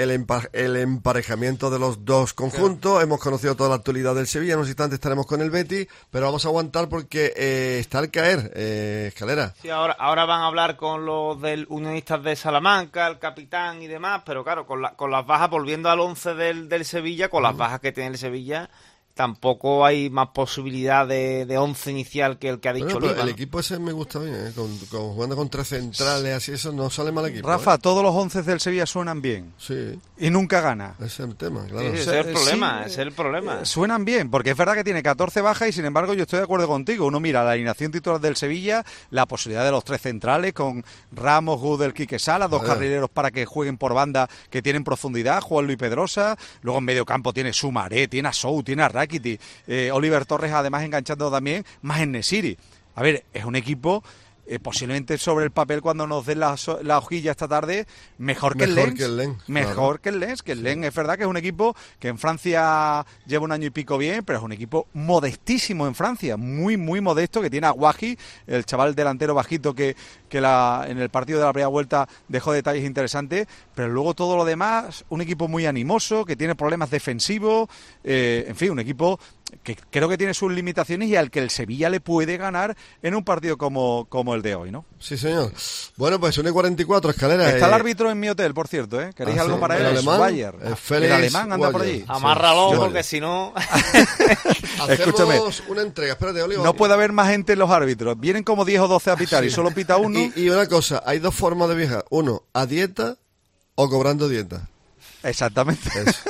el emparejamiento de los 2 conjuntos. Claro. Hemos conocido toda la actualidad del Sevilla. En unos instantes estaremos con el Betis, pero vamos a aguantar porque está al caer, Escalera. Sí, ahora van a hablar con los del Unionistas de Salamanca, el capitán y demás, pero claro, con las bajas, volviendo al 11 del Sevilla, con las bajas que tiene el Sevilla, tampoco hay más posibilidad de 11 inicial que el que ha dicho Lima. El equipo ese me gusta bien, jugando con 3 centrales, así, eso no sale mal equipo. Rafa, todos los 11 del Sevilla suenan bien. Sí. Y nunca gana. Ese es el tema, claro. Sí, ese es el problema. Suenan bien, porque es verdad que tiene 14 bajas y sin embargo yo estoy de acuerdo contigo. Uno mira la alineación titular del Sevilla, la posibilidad de los 3 centrales con Ramos, Gudel, Quique Salas, 2 carrileros para que jueguen por banda que tienen profundidad, Juanlu y Pedrosa. Luego en medio campo tiene Soumaré, tiene a Sou, tiene a Rakitic. Oliver Torres además enganchando también más en Nesiri. A ver, es un equipo posiblemente sobre el papel, cuando nos den la hojilla esta tarde, mejor que el Lens. Mejor que el Lens, que el Lens es verdad que es un equipo que en Francia lleva un año y pico bien, pero es un equipo modestísimo en Francia, muy muy modesto, que tiene a Guaji, el chaval delantero bajito que en el partido de la primera vuelta dejó detalles interesantes, pero luego todo lo demás, un equipo muy animoso, que tiene problemas defensivos, en fin, un equipo que creo que tiene sus limitaciones y al que el Sevilla le puede ganar en un partido como el de hoy, ¿no? Sí, señor. Bueno, pues 1:44, Escalera. Está el árbitro en mi hotel, por cierto, ¿eh? ¿Queréis algo para él? El alemán anda por allí. Amárralo, porque si no... Escúchame. Una entrega, espérate, Oliver. No puede haber más gente en los árbitros. Vienen como 10 o 12 a pitar y solo pita uno. Y una cosa, hay 2 formas de viajar. Uno, a dieta o cobrando dieta. Exactamente. Eso.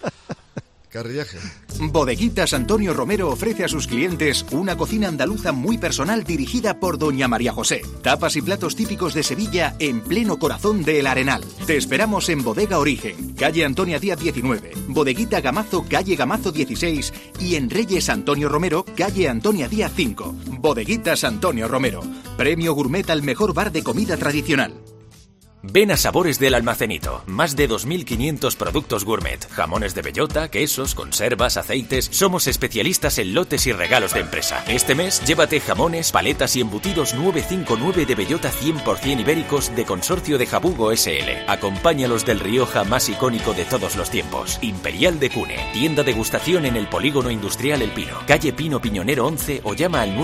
Carrillaje. Bodeguitas Antonio Romero ofrece a sus clientes una cocina andaluza muy personal dirigida por doña María José. Tapas y platos típicos de Sevilla en pleno corazón de El Arenal. Te esperamos en Bodega Origen, calle Antonia Díaz 19, Bodeguita Gamazo, calle Gamazo 16 y en Reyes Antonio Romero, calle Antonia Díaz 5. Bodeguitas Antonio Romero, premio gourmet al mejor bar de comida tradicional. Ven a Sabores del Almacenito. Más de 2.500 productos gourmet. Jamones de bellota, quesos, conservas, aceites. Somos especialistas en lotes y regalos de empresa. Este mes, llévate jamones, paletas y embutidos 959 de bellota 100% ibéricos de Consorcio de Jabugo SL. Acompáñalos del Rioja más icónico de todos los tiempos. Imperial de Cune. Tienda degustación en el Polígono Industrial El Pino. Calle Pino Piñonero 11 o llama al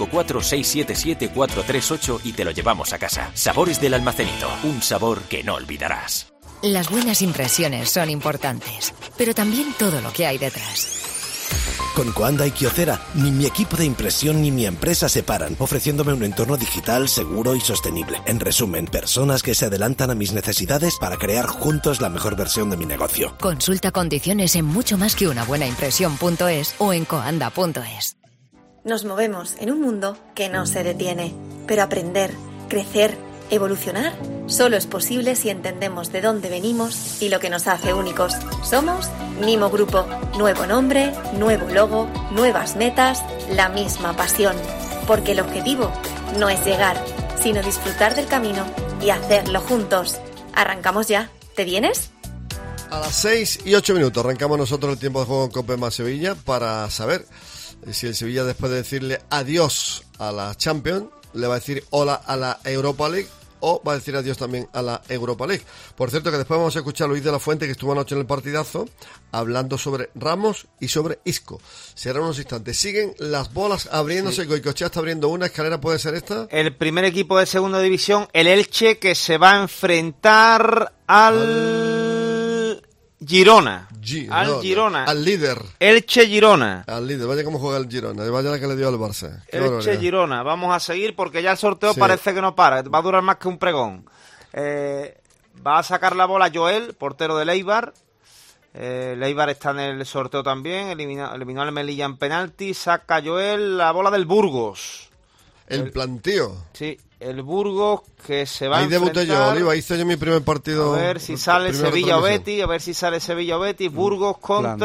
954-677-438 y te lo llevamos a casa. Sabores del Almacenito. Un sabor que no olvidarás. Las buenas impresiones son importantes, pero también todo lo que hay detrás. Con Coanda y Kyocera, ni mi equipo de impresión ni mi empresa se paran, ofreciéndome un entorno digital seguro y sostenible. En resumen, personas que se adelantan a mis necesidades para crear juntos la mejor versión de mi negocio. Consulta condiciones en muchomasqueunabuenaimpresión.es o en coanda.es. Nos movemos en un mundo que no se detiene, pero aprender, crecer, evolucionar, solo es posible si entendemos de dónde venimos y lo que nos hace únicos. Somos Mimo Grupo. Nuevo nombre, nuevo logo, nuevas metas, la misma pasión. Porque el objetivo no es llegar, sino disfrutar del camino y hacerlo juntos. Arrancamos ya. ¿Te vienes? A las 6:08 arrancamos nosotros el tiempo de juego en Cope más Sevilla para saber si el Sevilla, después de decirle adiós a la Champions, le va a decir hola a la Europa League o va a decir adiós también a la Europa League. Por cierto, que después vamos a escuchar a Luis de la Fuente, que estuvo anoche en el partidazo, hablando sobre Ramos y sobre Isco. Será unos instantes. Siguen las bolas abriéndose. Sí. Goicoechea está abriendo una. Escalera puede ser esta. El primer equipo de segunda división, el Elche, que se va a enfrentar al Girona. Al Girona. Al líder. Elche Girona. Al líder. Vaya cómo juega el Girona. Vaya la que le dio al Barça. Elche Girona. Vamos a seguir porque ya el sorteo parece que no para. Va a durar más que un pregón. Va a sacar la bola Joel, portero de Eibar. Eibar está en el sorteo también. Eliminó al Melilla en penalti. Saca Joel la bola del Burgos. El planteo. Sí. El Burgos que se va ahí a enfrentar... debuté yo, Oliva, hice yo mi primer partido. A ver si sale Sevilla o Betis, Burgos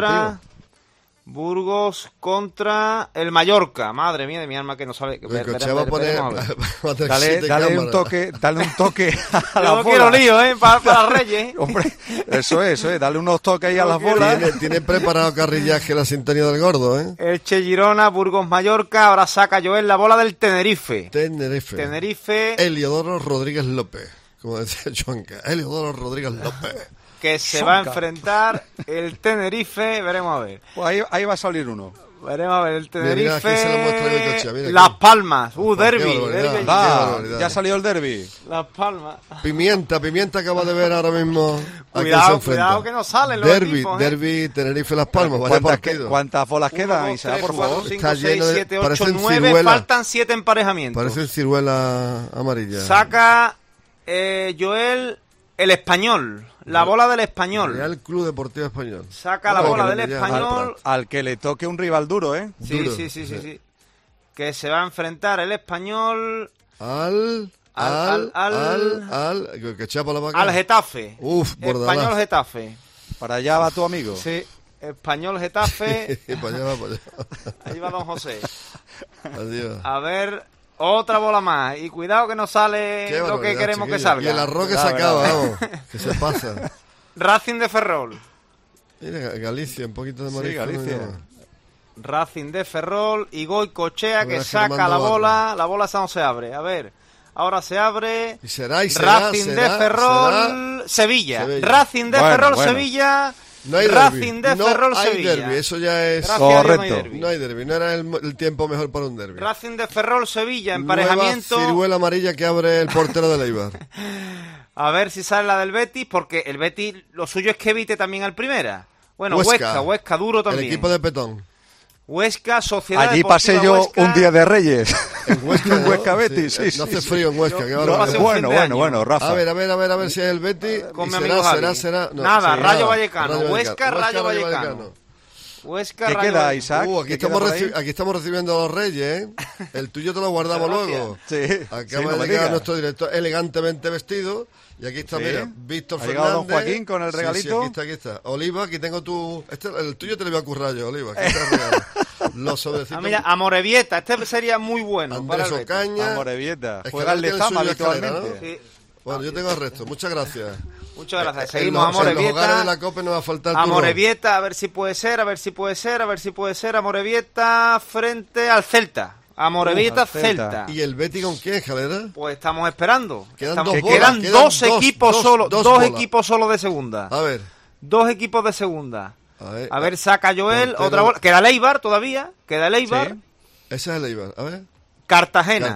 contra el Mallorca. Madre mía de mi alma que no sabe. Dale un toque a la bola. No quiero lío, para Reyes. Hombre, eso es, dale unos toques ahí a las bolas. Tiene preparado Carrillaje la sintonía del gordo, Elche Girona, Burgos Mallorca, ahora saca Joel la bola del Tenerife. Heliodoro Rodríguez López, como decía Chuanca. Heliodoro Rodríguez López. Que se va a enfrentar el Tenerife, veremos a ver. Pues ahí va a salir uno. Veremos a ver, el Tenerife, mira Las Palmas, derbi. Ya salió el derbi. Las Palmas. Pimienta acaba de ver ahora mismo. Cuidado que no salen los equipos. Derbi, Tenerife, Las Palmas. ¿Cuántas bolas quedan, Isa, por favor? 5, 6, 7, 8, 9, faltan 7 emparejamientos. Parecen ciruela amarilla. Saca Joel el Español. La bola del Español. Real Club Deportivo Español. Saca la bola del Español. Al que le toque un rival duro, Sí. Que se va a enfrentar el Español al Getafe. Español Getafe. Para allá va tu amigo. Sí. Español Getafe. Para allá. Ahí va don José. Adiós. A ver, otra bola más. Y cuidado que no sale lo que queremos que salga. Y el arroz que se acaba, vamos. Que se pasa. Racing de Ferrol. Mira, Galicia, un poquito de marisco. Sí, Galicia. Racing de Ferrol y Goicoechea que saca la bola. La bola esa no se abre. A ver, ahora se abre. Y será, Racing de Ferrol, Sevilla. Racing de Ferrol, Sevilla. No hay Racing de Ferrol, Sevilla. Derbi, eso ya es correcto. No hay derbi, no era el tiempo mejor para un derbi. Racing de Ferrol, Sevilla, emparejamiento. Nueva ciruela amarilla que abre el portero de Eibar. A ver si sale la del Betis, porque el Betis lo suyo es que evite también al Primera. Bueno, Huesca duro también. El equipo de Petón. Huesca, Sociedad Allí Deportiva pasé yo Huesca. Un día de Reyes. En Huesca, en Huesca Betis, sí. No hace frío en Huesca. Bueno, Rafa. A ver si es el Betis. Será. No, nada, Rayo Vallecano. Huesca, Rayo Vallecano. Huesca, ¿qué queda, Isaac? Aquí estamos recibiendo a los Reyes, El tuyo te lo guardamos luego. Sí. Acaba de llegar nuestro director elegantemente vestido. Y aquí está, mira, Víctor Fernández. Llegado don Joaquín con el regalito. Sí, aquí está. Oliva, aquí tengo tu... el tuyo te lo voy a currar yo, Oliva. Aquí está el regalo. Los sobrecitos. Mira, Amorebieta, este sería muy bueno. Andrés Ocaña. Amorebieta. Juega el Lezama habitualmente. ¿no? Sí. Bueno, yo tengo el resto. Muchas gracias. Muchas gracias. Seguimos, Amorebieta. En los hogares de la COPE no va a faltar Amorebieta, a ver si puede ser. Amorebieta frente al Celta. Amorebieta, Celta. ¿Y el Betis con quién, Jalera? Pues estamos esperando. Quedan dos equipos solo de segunda. A ver. 2 equipos de segunda. A ver, saca Joel, otra bola. Queda el Eibar todavía. Sí. Ese es el Eibar. A ver. Cartagena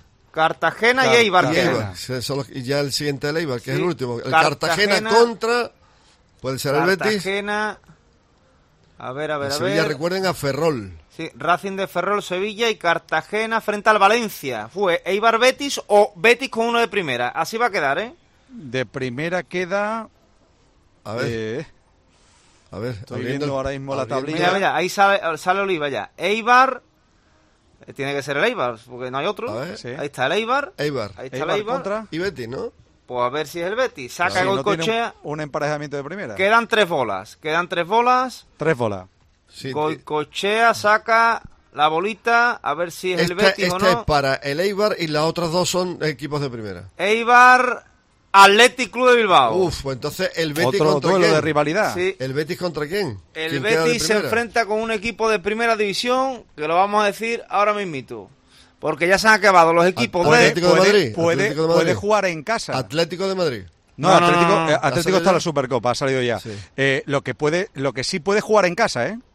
y Eibar. Y ya el siguiente el Eibar, que es el último. El Cartagena contra... ¿Puede ser el Betis? A ver. Sevilla, recuerden a Ferrol. Sí, Racing de Ferrol, Sevilla y Cartagena frente al Valencia. Fue Eibar Betis o Betis con uno de primera. Así va a quedar, ¿eh? De primera queda... A ver. Estoy viendo ahora mismo la tablilla. Mira, ahí sale Oliva ya. Eibar... Tiene que ser el Eibar, porque no hay otro. Sí. Ahí está el Eibar. Ahí está el Eibar. Contra... Y Betis, ¿no? Pues a ver si es el Betis. Saca Goicoechea. Un emparejamiento de primera. Quedan tres bolas. 3 bolas. Sí, Goicoechea saca la bolita. A ver si es el Betis o no. Esta es para el Eibar y las otras dos son equipos de primera. Eibar, Athletic Club de Bilbao. Pues entonces el Betis otro contra duelo quién. de rivalidad. Sí. ¿El Betis contra quién? El Betis se enfrenta con un equipo de primera división, que lo vamos a decir ahora mismito. Porque ya se han acabado los equipos Atlético de Madrid. Puede jugar en casa. Atlético de Madrid. No, Atlético está en la Supercopa, ha salido ya. Sí. Lo que sí puede jugar en casa, ¿eh?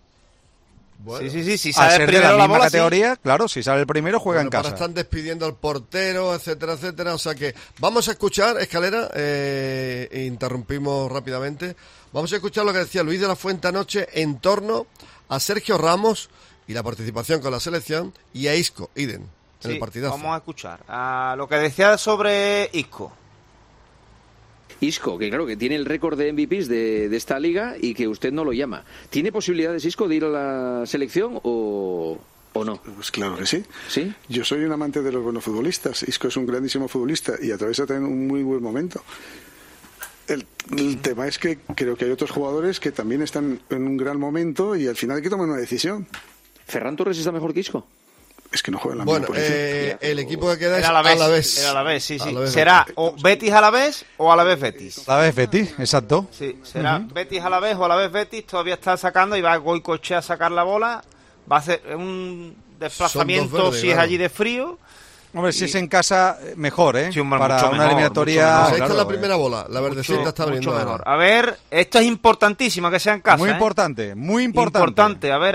Bueno. Sí, si sale el primero de la misma categoría, sí. Claro, si sale el primero juega en casa. Ahora están despidiendo al portero, etcétera, etcétera. O sea que vamos a escuchar, Escalera, interrumpimos rápidamente. Vamos a escuchar lo que decía Luis de la Fuente anoche en torno a Sergio Ramos y la participación con la selección, y a Isco, en el partidazo. Vamos a escuchar a lo que decía sobre Isco. Isco, que claro, que tiene el récord de MVPs de esta liga y que usted no lo llama. ¿Tiene posibilidades Isco de ir a la selección o no? Pues claro que sí. ¿Sí? Yo soy un amante de los buenos futbolistas. Isco es un grandísimo futbolista y atraviesa también un muy buen momento. El tema es que creo que hay otros jugadores que también están en un gran momento y al final hay que tomar una decisión. ¿Ferran Torres está mejor que Isco? Es que no juega en la misma posición. El equipo que queda es Alavés. El Alavés, sí. Será o Betis Alavés o Alavés Betis. Alavés Betis, exacto. Sí, será Betis Alavés o Alavés Betis. Todavía está sacando y va Goicoechea a sacar la bola. Va a hacer un desplazamiento si es allí de frío. Hombre, si es en casa, mejor, ¿eh? Sí, hombre, para mucho una mejor, eliminatoria. Esta es la primera bola, la verdecita está abriendo. Mucho mejor. A ver, esto es importantísimo que sea en casa. Muy importante, muy importante. A ver.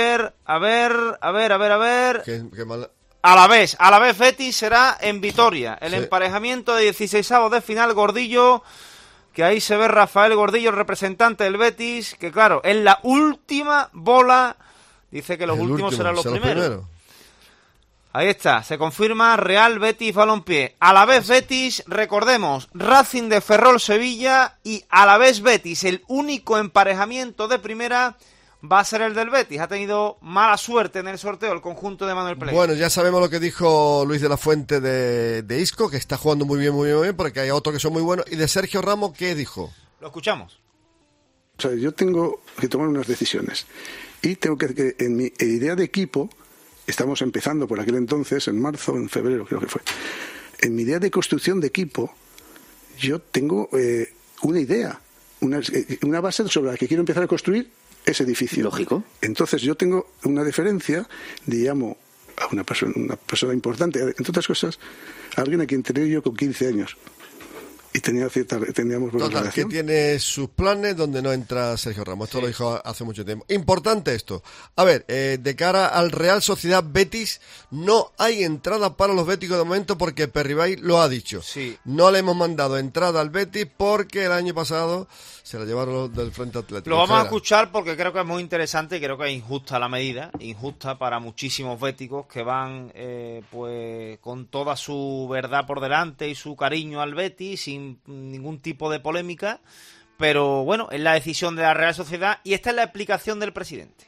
Qué mal... Alavés Betis será en Vitoria. El emparejamiento de 16avos de final, Gordillo, que ahí se ve Rafael Gordillo, el representante del Betis, que claro, es la última bola. Dice que los últimos serán los primeros. Ahí está, se confirma Real Betis Balompié. Alavés Betis, recordemos, Racing de Ferrol Sevilla y Alavés Betis. El único emparejamiento de primera va a ser el del Betis. Ha tenido mala suerte en el sorteo el conjunto de Manuel Pellegrini. Bueno, ya sabemos lo que dijo Luis de la Fuente de Isco, que está jugando muy bien, porque hay otros que son muy buenos. Y de Sergio Ramos, ¿qué dijo? Lo escuchamos. O sea, yo tengo que tomar unas decisiones. Y tengo que en mi idea de equipo... Estamos empezando por aquel entonces, en marzo, en febrero creo que fue. En mi idea de construcción de equipo, yo tengo una idea, una base sobre la que quiero empezar a construir ese edificio. Lógico. Entonces yo tengo una diferencia, llamo a una persona importante, entre otras cosas, a alguien a quien tenía yo con 15 años. Y teníamos buena relación. Que tiene sus planes donde no entra Sergio Ramos. Esto lo dijo hace mucho tiempo. Importante esto. A ver, de cara al Real Sociedad Betis, no hay entrada para los béticos de momento porque Perribay lo ha dicho. Sí. No le hemos mandado entrada al Betis porque el año pasado se la llevaron los del Frente Atlético. Lo vamos a escuchar porque creo que es muy interesante y creo que es injusta la medida. Injusta para muchísimos béticos que van pues con toda su verdad por delante y su cariño al Betis sin ningún tipo de polémica, pero bueno, es la decisión de la Real Sociedad y esta es la explicación del presidente.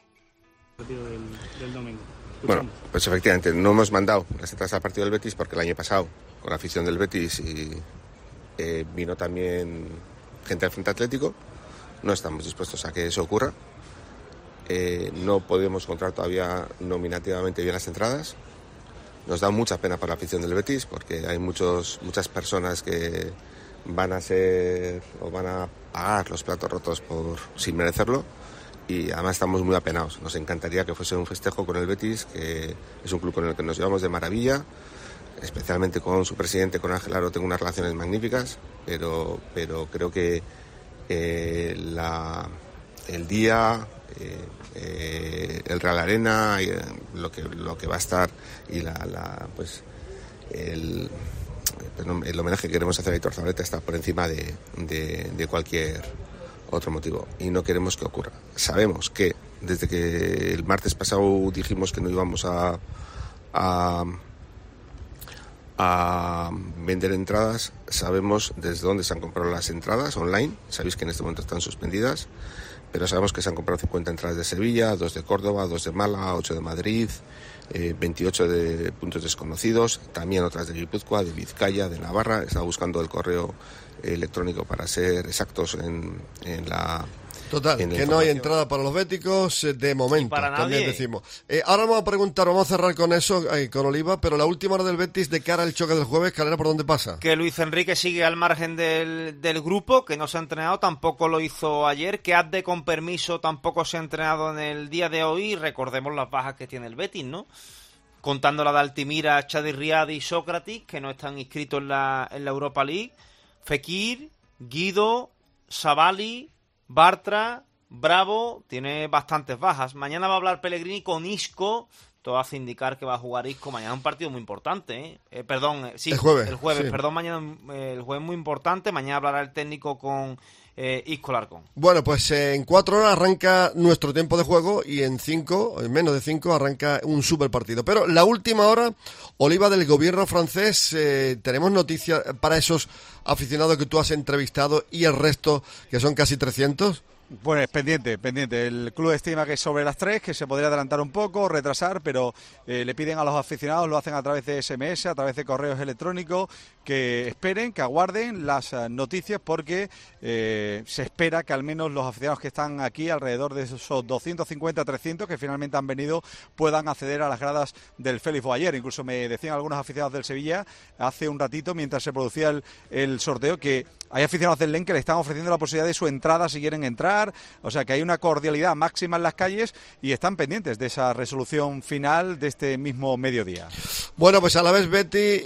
Del domingo. Bueno, pues efectivamente, no hemos mandado las entradas al partido del Betis porque el año pasado, con la afición del Betis y vino también gente del Frente Atlético, no estamos dispuestos a que eso ocurra. No podemos encontrar todavía nominativamente bien las entradas. Nos da mucha pena para la afición del Betis porque hay muchas personas que van a ser o van a pagar los platos rotos sin merecerlo y además estamos muy apenados. Nos encantaría que fuese un festejo con el Betis, que es un club con el que nos llevamos de maravilla, especialmente con su presidente, con Ángel Aro, tengo unas relaciones magníficas, pero creo que el día, el Real Arena, y lo que va a estar y el homenaje que queremos hacer a Aitor Zabaleta está por encima de cualquier otro motivo, y no queremos que ocurra. Sabemos que desde que el martes pasado dijimos que no íbamos a vender entradas, sabemos desde dónde se han comprado las entradas online. Sabéis que en este momento están suspendidas, pero sabemos que se han comprado 50 entradas de Sevilla, 2 de Córdoba, 2 de Málaga, 8 de Madrid, 28 de puntos desconocidos, también otras de Guipúzcoa, de Vizcaya, de Navarra. Estaba buscando el correo electrónico para ser exactos en la... Total, que no hay entrada para los béticos de momento, también decimos. Ahora vamos a cerrar con eso, con Oliva, pero la última hora del Betis de cara al choque del jueves, Calera, ¿por dónde pasa? Que Luis Enrique sigue al margen del grupo, que no se ha entrenado, tampoco lo hizo ayer, que Abde con permiso tampoco se ha entrenado en el día de hoy, recordemos las bajas que tiene el Betis, ¿no? Contando la de Altimira, Chadi Riad y Sócrates, que no están inscritos en la Europa League, Fekir, Guido, Savali, Bartra, Bravo, tiene bastantes bajas. Mañana va a hablar Pellegrini con Isco. Todo hace indicar que va a jugar Isco. Mañana es un partido muy importante, ¿eh? El jueves, sí. Perdón, mañana el jueves muy importante. Mañana hablará el técnico con Isco Larcón. Bueno, pues en 4 horas arranca nuestro tiempo de juego y en menos de 5 arranca un super partido. Pero la última hora, Oliva, del gobierno francés, tenemos noticias para esos aficionados que tú has entrevistado y el resto, que son casi 300. Bueno, es pendiente. El club estima que es sobre las 3, que se podría adelantar un poco, retrasar, pero le piden a los aficionados, lo hacen a través de SMS, a través de correos electrónicos, que esperen, que aguarden las noticias, porque se espera que al menos los aficionados que están aquí, alrededor de esos 250-300 que finalmente han venido, puedan acceder a las gradas del Félix Boyer. Incluso me decían algunos aficionados del Sevilla hace un ratito, mientras se producía el sorteo, que hay aficionados del Lens que le están ofreciendo la posibilidad de su entrada si quieren entrar. O sea que hay una cordialidad máxima en las calles y están pendientes de esa resolución final de este mismo mediodía. Bueno, pues a la vez Betty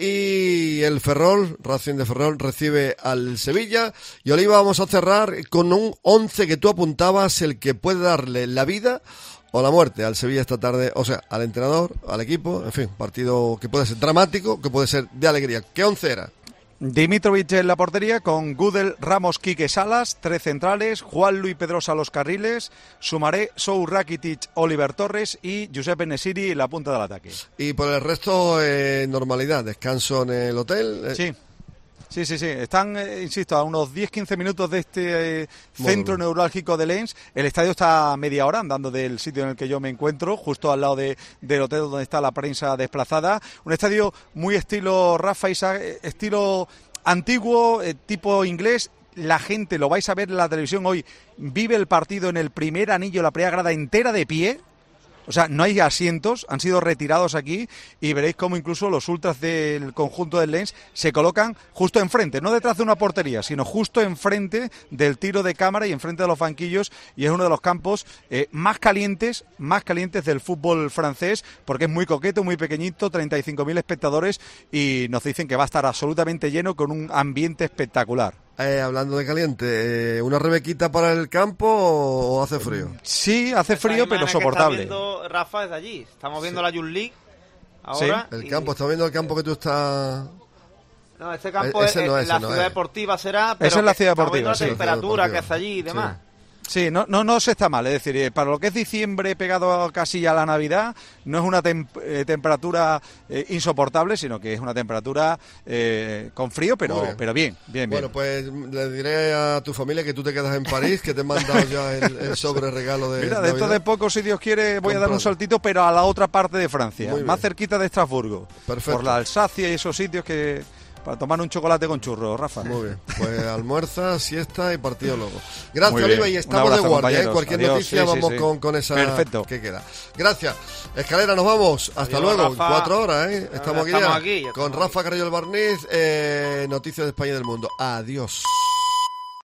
y el Ferrol, Racing de Ferrol, recibe al Sevilla. Y Oliva, vamos a cerrar con un 11 que tú apuntabas, el que puede darle la vida o la muerte al Sevilla esta tarde, o sea, al entrenador, al equipo, en fin, partido que puede ser dramático, que puede ser de alegría. ¿Qué 11 era? Dimitrovic en la portería, con Gudel, Ramos, Quique, Salas, 3 centrales, Juan Luis Pedrosa a los carriles, Sumaré, Sou, Rakitic, Oliver Torres y Giuseppe Nesiri en la punta del ataque. Y por el resto, normalidad, descanso en el hotel. Sí. Están, insisto, a unos 10-15 minutos de este centro neurálgico de Lens. El estadio está a media hora andando del sitio en el que yo me encuentro, justo al lado del hotel donde está la prensa desplazada. Un estadio muy estilo Rafa Isaac, estilo antiguo, tipo inglés. La gente, lo vais a ver en la televisión hoy, vive el partido en el primer anillo, la primera grada entera de pie. O sea, no hay asientos, han sido retirados aquí y veréis cómo incluso los ultras del conjunto del Lens se colocan justo enfrente, no detrás de una portería, sino justo enfrente del tiro de cámara y enfrente de los banquillos, y es uno de los campos más calientes del fútbol francés, porque es muy coqueto, muy pequeñito, 35.000 espectadores, y nos dicen que va a estar absolutamente lleno con un ambiente espectacular. Hablando de caliente, ¿una rebequita para el campo o hace frío? Sí, hace frío, pero soportable. Que está viendo Rafa desde allí. Estamos viendo la Youth League ahora. Sí. ¿Estás viendo el campo que tú estás...? No, este campo es la ciudad deportiva, será. Pero esa es la ciudad deportiva, la temperatura que hace allí y demás. Sí, no se está mal, es decir, para lo que es diciembre pegado casi a la Navidad, no es una temperatura insoportable, sino que es una temperatura con frío, pero bien. Bueno, pues le diré a tu familia que tú te quedas en París, que te he mandado ya el sobre regalo de Mira, dentro de poco, si Dios quiere, voy a dar un saltito, pero a la otra parte de Francia, más cerquita de Estrasburgo. Perfecto. Por la Alsacia y esos sitios que... Para tomar un chocolate con churros, Rafa. Muy bien, pues almuerza, siesta y partido luego. Gracias, Oliva, y estamos de guardia, Cualquier noticia vamos con esa. Perfecto. Que queda. Gracias. Escalera, nos vamos. Hasta luego, Rafa. 4 horas, Estamos aquí con Rafa Carrillo Albarniz, Noticias de España y del Mundo. Adiós.